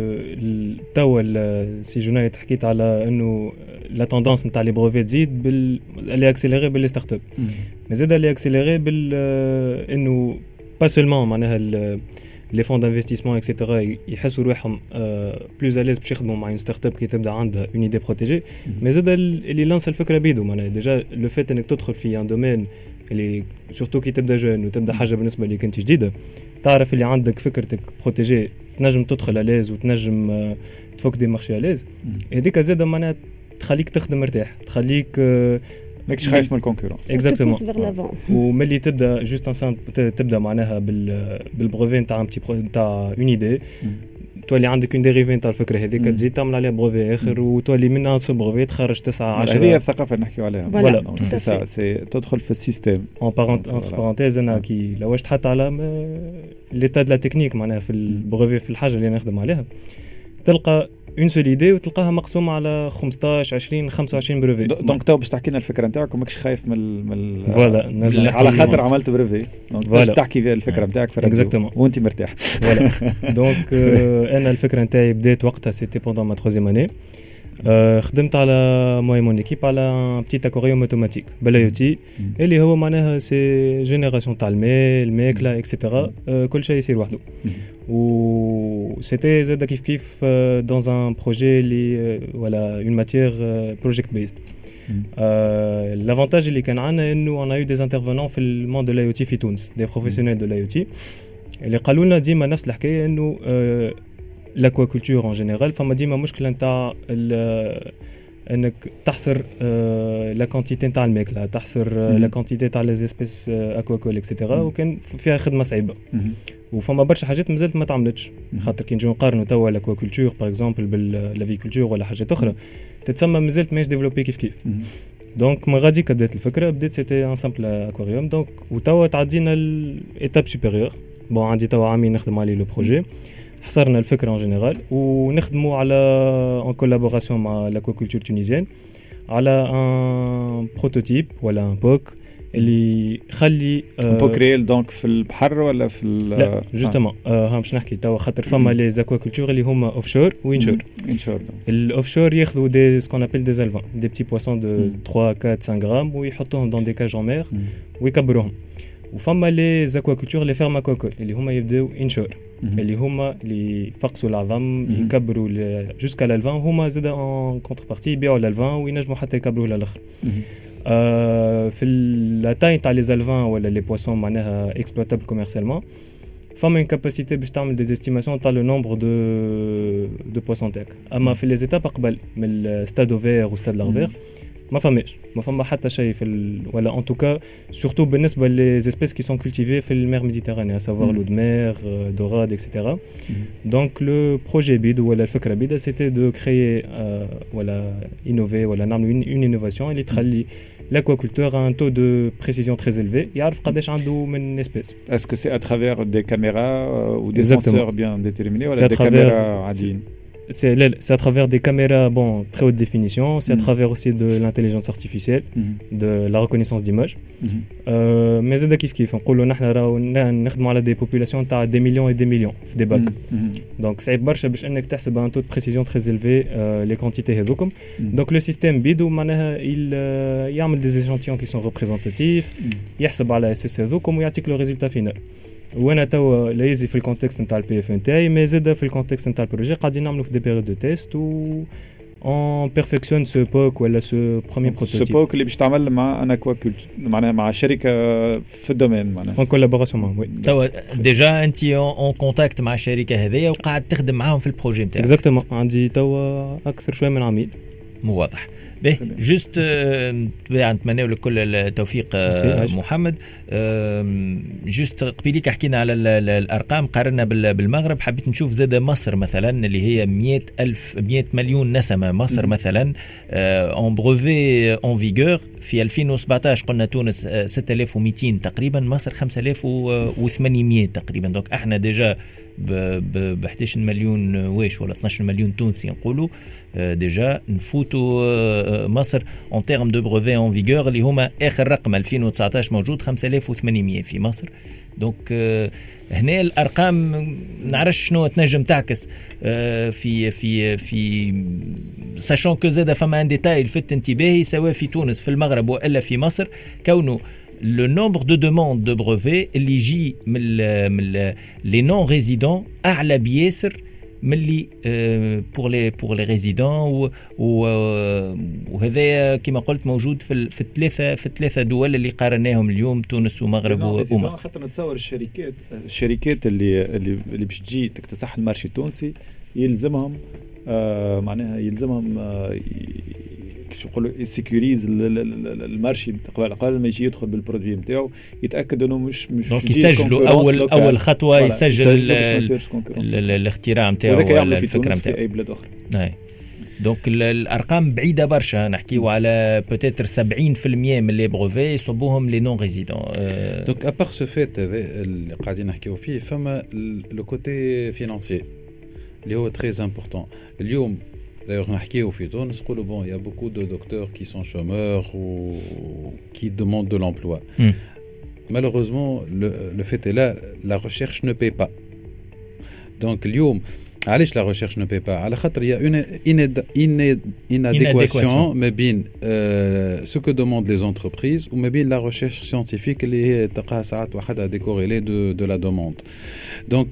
توا سي جونايت حكيت على انه لا توندونس نتاع لي بروفي تزيد بال اللي اكسيليري باللي ستارت اب مي زاد اللي اكسيليري بال انه با سولمون معناها لي فون دانفستيسمون اكسيتيرا يحسوا روحهم بلوز اليز باش يخدموا مع اون ستارت اب كي تبدا عندها اون ايدي بروتيجي مي زاد اللي لانس الفكره بيدو معناها ديجا لو فيت انك تدخل في ان دومين اللي سورتو كي تبدا جون وتبدا حاجه بالنسبه لك انت جديده تعرف اللي عندك فكرتك بروتيجي تنجم تدخل اليز وتنجم تفك دي مارشي اليز هذيك زاده معناها تخليك تخدم مرتاح تخليك ماكش خايف من الكونكورونس اكزاكتومون وملي تبدا جوست انسان تبدا معناها بال بالبروفي نتاع ام تي نتاع اون ايدي تولي عندك اون ديريفي نتاع الفكره هذيك تزيد تعمل عليها بروفي اخر وتولي منها سو بروفي تخرج تسعة عشرة هذه الثقافه اللي نحكيو عليها فوالا سي سي تدخل في السيستم اون بارونت انتر بارونتيز انا كي لو واش حتى على ليتا دو لا تكنيك معناها في البروفي في الحاجه اللي نخدم عليها تلقى اون سول ايدي وتلقاها مقسومه على خمسطاش عشرين خمسة وعشرين بروفي دونك تو باش تحكي لنا الفكره نتاعك وماكش خايف من من فوالا على خاطر عملت بروفي دونك باش تحكي فيها الفكره نتاعك في الراديو وانت مرتاح فوالا دونك انا الفكره نتاعي بدات وقتها سيتي بوندون ما تروزيام اني خدمت على موي مون ايكيب على بتيت اكوريوم اوتوماتيك بالايوتي اللي هو معناها سي جينيراسيون تاع الماء الماكله اكسيتيرا كل شيء يصير وحده و سيتي زاد كيف كيف dans un projet اللي voilà une matière project based l'avantage اللي كان عندنا انه on a eu des intervenants في الموند de l'I O T في تونس des professionnels de l'I O T اللي قالوا لنا ديما نفس الحكايه انه لاكواكولتور ان جينيرال فما ديما مشكله نتاع انك تحصر لا كونتيتي نتاع الماكله تحصر لا كونتيتي تاع لي اسبيس اكواكول اكسيتيرا وكان فيها خدمه صعيبه وفما برشا حاجات مازالت ما تعملتش خاطر كي نجيو نقارنوا توا لاكواكولتور باغ اكزومبل باللافيكولتور ولا حاجات اخرى تتسمى مازالت ماهيش ديفلوبي كيف كيف دونك من غادي بدات الفكره بدات سيتي ان سامبل اكواريوم دونك وتوا تعدينا الايتاب سوبيريور بون عندي توا عامين نخدم عليه لو بروجي حصرنا الفكره ان جينيرال ونخدموا على ان كولابوراسيون مع لاكواكولتور تونيزيان على ان بروتوتيب ولا ان بوك اللي خلي بوك ريل دونك في البحر ولا في لا جوستومون ها باش نحكي توا خاطر فما لي زاكواكولتور اللي هما اوف شور وينشور انشور الاوف شور ياخذوا دي سكون ابل دي زالفان دي بتي بواسون دو ثلاثة أربعة خمسة غرام ويحطوهم دون دي كاج ان مير ويكبروهم وفما لي زاكواكولتور لي فيرم اكواكول اللي هما يبداو انشور اللي هما اللي يفقسوا العظم يكبروا جوسكا لالفان هما زاد ان كونتر بارتي يبيعوا الالفان وينجموا حتى يكبروه للاخر آه في لا تاي تاع لي زالفان ولا لي بواسون معناها اكسبلوتابل كوميرسيالمون فما اون كاباسيتي باش تعمل دي استيماسيون تاع لو نومبر دو دو بواسون تاعك اما في لي زيتاب قبل من الستاد اوفير وستاد لارفير ما فماش ما فما حتى شيء في ال... ولا ان توكا سورتو بالنسبه لي اسبيس كي سون كولتيفي في المير ميديتيراني سافوار لو دمير دوراد اكسيتيرا دونك لو بروجي بيد ولا الفكره بيد سيتي دو كريي ولا انوفي ولا نعملوا اون انوفاسيون اللي تخلي l'aquaculteur a un taux de précision très élevé. يعرف قداش عنده من espèces. Est-ce que c'est à travers des caméras euh, ou des Exactement. senseurs bien déterminés ou C'est à des travers- caméras عاديين? C'est, là, c'est à travers des caméras bon, très haute définition, c'est à Mhm. travers aussi de l'intelligence artificielle, Mhm. de la reconnaissance d'image. Mhm. Euh, mais زاد كيف كيف نقولوا نحن راهو نخدموا على des populations تاع des millions et des millions في des bacs. Mhm. Donc صعيب برشا باش انك تحسب un taux de précision très élevé euh, les quantités هذوكم. Mhm. Donc le système بيدو معناها il euh, يعمل des échantillons qui sont représentatifs, Mhm. يحسب على اس اس هذوكم ويعطيك le résultat final. وانا توا لا يزي في الكونتكست نتاع البي اف نتاعي مي زاد في الكونتكست نتاع البروجي قاعدين نعملوا في دي بيريود دو تيست و اون بيرفكسيون سو بوك ولا سو بروميير بروتوتيب سبوك اللي باش تعمل مع انا كواكولت معناها مع شركه في الدومين معناها en collaboration معهم وي توا ديجا انت اون كونتاكت مع الشركه هذيا وقاعد تخدم معاهم في البروجي نتاعك. اكزاكتومون عندي توا اكثر شويه من عميل. مو واضح. باهي جوست طبيعة نتمنى لك كل التوفيق آه، محمد. آم، جوست قبيليك حكينا على ال- ال- الارقام قارنا بال- بالمغرب. حبيت نشوف زاد مصر مثلا اللي هي مئة ألف مئة مليون نسمه. مصر مثلا اون بروفي اون فيغور في ألفين وسبعطاش قلنا تونس آه، ستة آلاف ومئتين تقريبا، مصر خمسة آلاف وثمانمئة تقريبا. دونك احنا ديجا ب احد عشر مليون واش ولا اثناش مليون تونسي نقولوا ديجا نفوتوا مصر اون تيرم دو بروفي اون فيغور اللي هما اخر رقم ألفين وتسعطاش موجود خمسة آلاف وثمانمئة في مصر. دونك هنا الارقام نعرفش شنو تنجم تعكس في في في ساشون كو زاد فما ان ديتاي لفت انتباهي سواء في تونس في المغرب والا في مصر، كونه le nombre de demandes de brevets اللي يجي من ال من les non résidents أعلى بياسر من اللي pour les pour les résidents وهذا كما قلت موجود في في الثلاثة في الثلاثة دول اللي قارناهم اليوم، تونس ومغرب ومصر. خاطر نتصور الشركات الشركات اللي اللي اللي باش تجي تكتسح المارشي التونسي يلزمهم آه معناها يلزمهم آه شو يقولوا يسيكوريز المارشي قبل قبل ما يجي يدخل بالبرودوي نتاعو، يتاكد انه مش مش دونك يسجلوا اول لوكال. اول خطوه يسجل الاختراع نتاعو ولا الفكره نتاعو في اي بلاد اخرى. اي دونك الارقام بعيده برشا، نحكيو على بوتيتر سبعين بالمئة من لي بروفي يصبوهم لي نون ريزيدون. دونك ابار سو فيت هذا اللي قاعدين نحكيو فيه فما لو كوتي فينانسي اللي هو تري امبورطون. اليوم d'ailleurs نحكيو في تونس نقولوا bon il y a beaucoup de docteurs qui sont chômeurs ou qui demandent de l'emploi. Mm. Malheureusement le le fait est là, la recherche ne paie pas. Donc اليوم علاش la recherche ne paie pas؟ على خاطر il y a une inadéquation ما بين ce que demandent les entreprises وما بين la recherche scientifique اللي هي تلقاها ساعات وحدها décorrélée de de la demande. Donc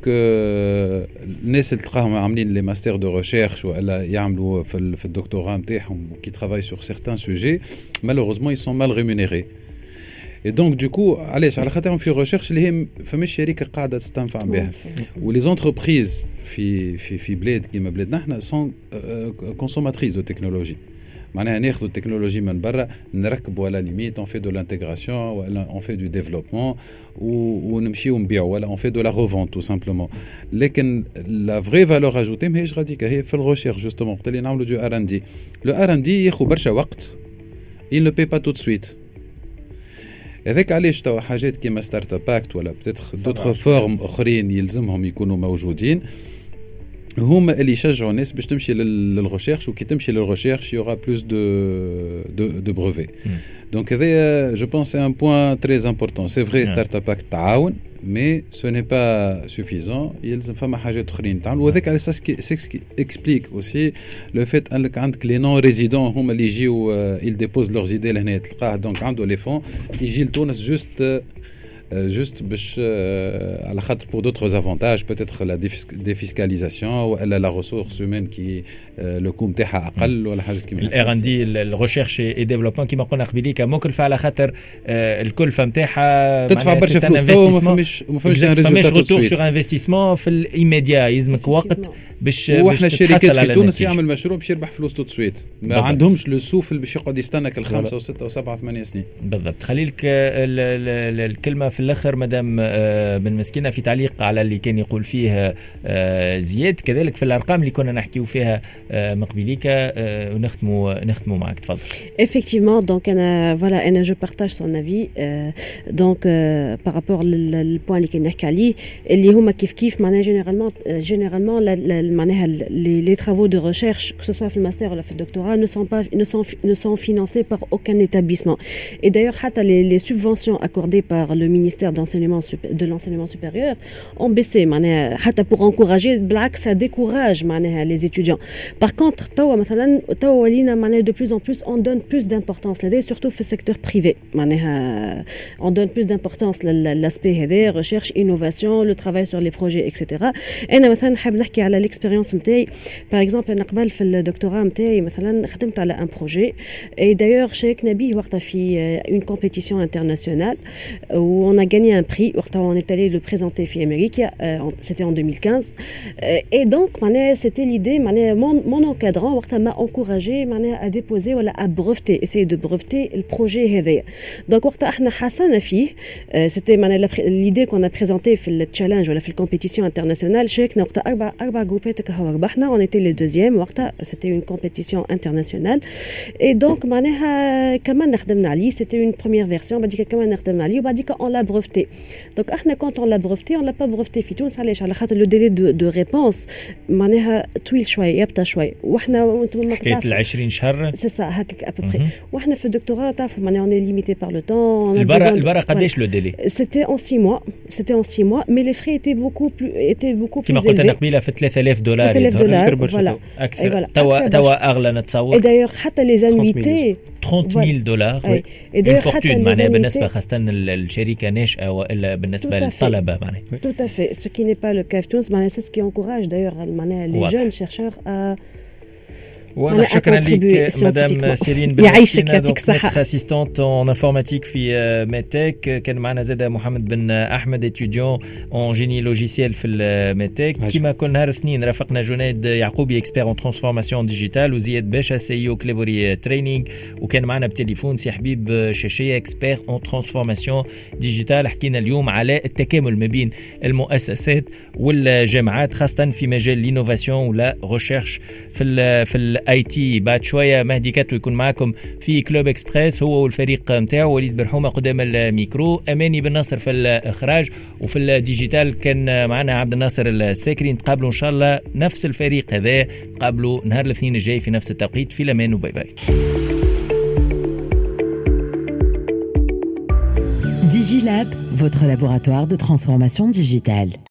الناس اللي تلقاهم عاملين لي ماستر دو ريشيرش ولا يعملوا في في الدكتوراه نتاعهم كي travaillent sur certains sujets malheureusement ils sont mal rémunérés. Et donc du coup علاش؟ على خاطرهم في ريشيرش اللي هي فماش شركه قاعده تستنفع بها. ولي زونتربريز في في في بلاد كيما بلادنا احنا سون كونسوماتريز دو تكنولوجي. معناها ناخذ التكنولوجي من برا نركبوا ولا ليميت اون في دو لانتيغراسيون ولا اون في دو ديفلوبمون ونمشيو نبيعوا ولا اون في دو لا ريفونت تو سامبلومون. لكن لا فري فالور اجوتي ماهيش غاديكا، هي في الريشيرش جوستومون قلت لي نعملوا دو ار ان دي. لو ار ان دي ياخذ برشا وقت، il ne paie pas tout de suite. هذاك علاش توا حاجات كيما ستارت اب باكت ولا بتتخ دوتر فورم اخرين يلزمهم يكونوا موجودين هما اللي يشجعوا الناس باش تمشي للريشيرش، وكي تمشي للريشيرش يوغا بلوس دو دو دو بروفي. دونك هذا جو بونس سي ان بوين تري امبورطون. سي فري ستارت اب باكت تعاون مي سو ني با سوفيزون، يلزم فما حاجات اخرين تعملوا. وهذاك على اساس سي اكسبليك اوسي لو فيت انك عندك لي نون ريزيدون هما اللي يجيو يل ديبوز لور زيدي لهنا تلقاه دونك عنده لي فون يجي لتونس جوست juste باش على خاطر pour d'autres avantages peut-être la défiscalisation ولا la ressource humaine qui le coût نتاعها اقل ولا حاجه كيما الار ان دي الريشيرش اي ديفلوبمون كيما قلنا قبيليك مكلفه على خاطر الكلفه نتاعها تدفع برشا فلوس وما فماش ما فماش فماش روتور سور انفستيسمون في الايميديا، يلزمك وقت باش واحنا الشركات في تونس يعمل مشروع باش يربح فلوس تو سويت، ما عندهمش لو سوف باش يقعد يستنى الخمسه وسته وسبعه ثمانيه سنين. بالضبط. خلي لك الكلمه في في الاخر مدام بن مسكينه في تعليق على اللي كان يقول فيه زياد كذلك في الارقام اللي كنا نحكيو فيها مقبليك ونختموا نختموا معك تفضل. Effectivement, donc انا voilà انا je partage son avis euh, donc euh, par rapport للبوان اللي كنا نحكي عليه اللي هما كيف كيف معناها généralement généralement معناها les travaux de recherche que ce soit في الماستر ولا في الدكتوراه ne sont pas ne sont ne sont financés par aucun établissement. Et d'ailleurs حتى les, les subventions accordées par le ministère d'enseignement de l'enseignement supérieur ont baissé معناها حتى pour encourager بالعكس ça décourage معناها les étudiants. Par contre توا مثلا توا ولينا معناها de plus en plus on donne plus d'importance لديه surtout في السيكتور privé معناها on donne plus d'importance l'aspect هذا recherche innovation le travail sur les projets et cetera. انا مثلا حاب نحكي على l'expérience نتاعي par exemple انا قبل في الدكتوراه نتاعي مثلا خدمت على un projet et d'ailleurs شاركنا به وقتها في une compétition internationale où on a gagné un prix وقتها on est allé le présenter في امريكا c'était en deux mille quinze et donc معناها c'était l'idée معناها mon, mon encadrant وقتها m'a encouragé معناها à déposer ولا à breveter essayer de breveter le projet هذايا. donc وقتها احنا حسنا فيه c'était معناها l'idée qu'on a présentée في le challenge ولا في الcompétition internationale شاركنا وقتها اربع اربع جروبات كهو ربحنا on était les deuxièmes وقتها c'était une compétition internationale et donc معناها كمان نخدمنا عليه c'était une première version بعد كده كمان نخدمنا عليه وبعد كده on l'a breveté. donc احنا quand on l'a breveté on l'a pas breveté في تونس علاش على خاطر le délai de, de réponse معناها طويل شوي يبطأ شوي واحنا وانتم حكايه ال عشرين شهر c'est ça هكاك à peu près. واحنا في الدكتوراه تعرفوا معناها on est limité par le temps. البرا البرا قداش le délai؟ c'était en six mois c'était en six mois mais les frais étaient beaucoup plus étaient beaucoup plus كما قلت انا قبيله في ثلاثة آلاف دولار ثلاثة آلاف دولار voilà اكثر توا توا اغلى نتصور. et d'ailleurs حتى les annuités trente mille dollars oui. une fortune معناها بالنسبه خاصه الشركه ناشئه والا بالنسبه للطلبه معناها. tout à fait ce qui n'est pas le cas في تونس معناها c'est ce qui encourage d'ailleurs معناها les jeunes chercheurs à واضح. شكرا لك مدام سيرين بن مسكينة ميتر اسيستونت ان انفورماتيك في ميتيك. كان معنا زاد محمد بن احمد اتيديون اون جيني لوجيسيال في الميتيك. كما كل نهار اثنين رافقنا جنيد يعقوبي اكسبير اون ترانسفورماسيون ديجيتال وزياد باشا سي او كليفوري ترينينغ وكان معنا بتليفون سي حبيب شاشيه اكسبير اون ترانسفورماسيون ديجيتال. حكينا اليوم على التكامل ما بين المؤسسات والجامعات خاصه في مجال لينوفاسيون ولا ريشيرش في ال في ال اي تي. بعد شويه مهدي كاتو يكون معكم في كلوب اكسبريس هو والفريق نتاعو وليد برحومه قدام الميكرو اماني بن ناصر في الاخراج وفي الديجيتال كان معنا عبد الناصر الساكري. نتقابلوا ان شاء الله نفس الفريق هذا نتقابلوا نهار الاثنين الجاي في نفس التوقيت. في الامان وباي باي. DigiLab, votre laboratoire de transformation digitale.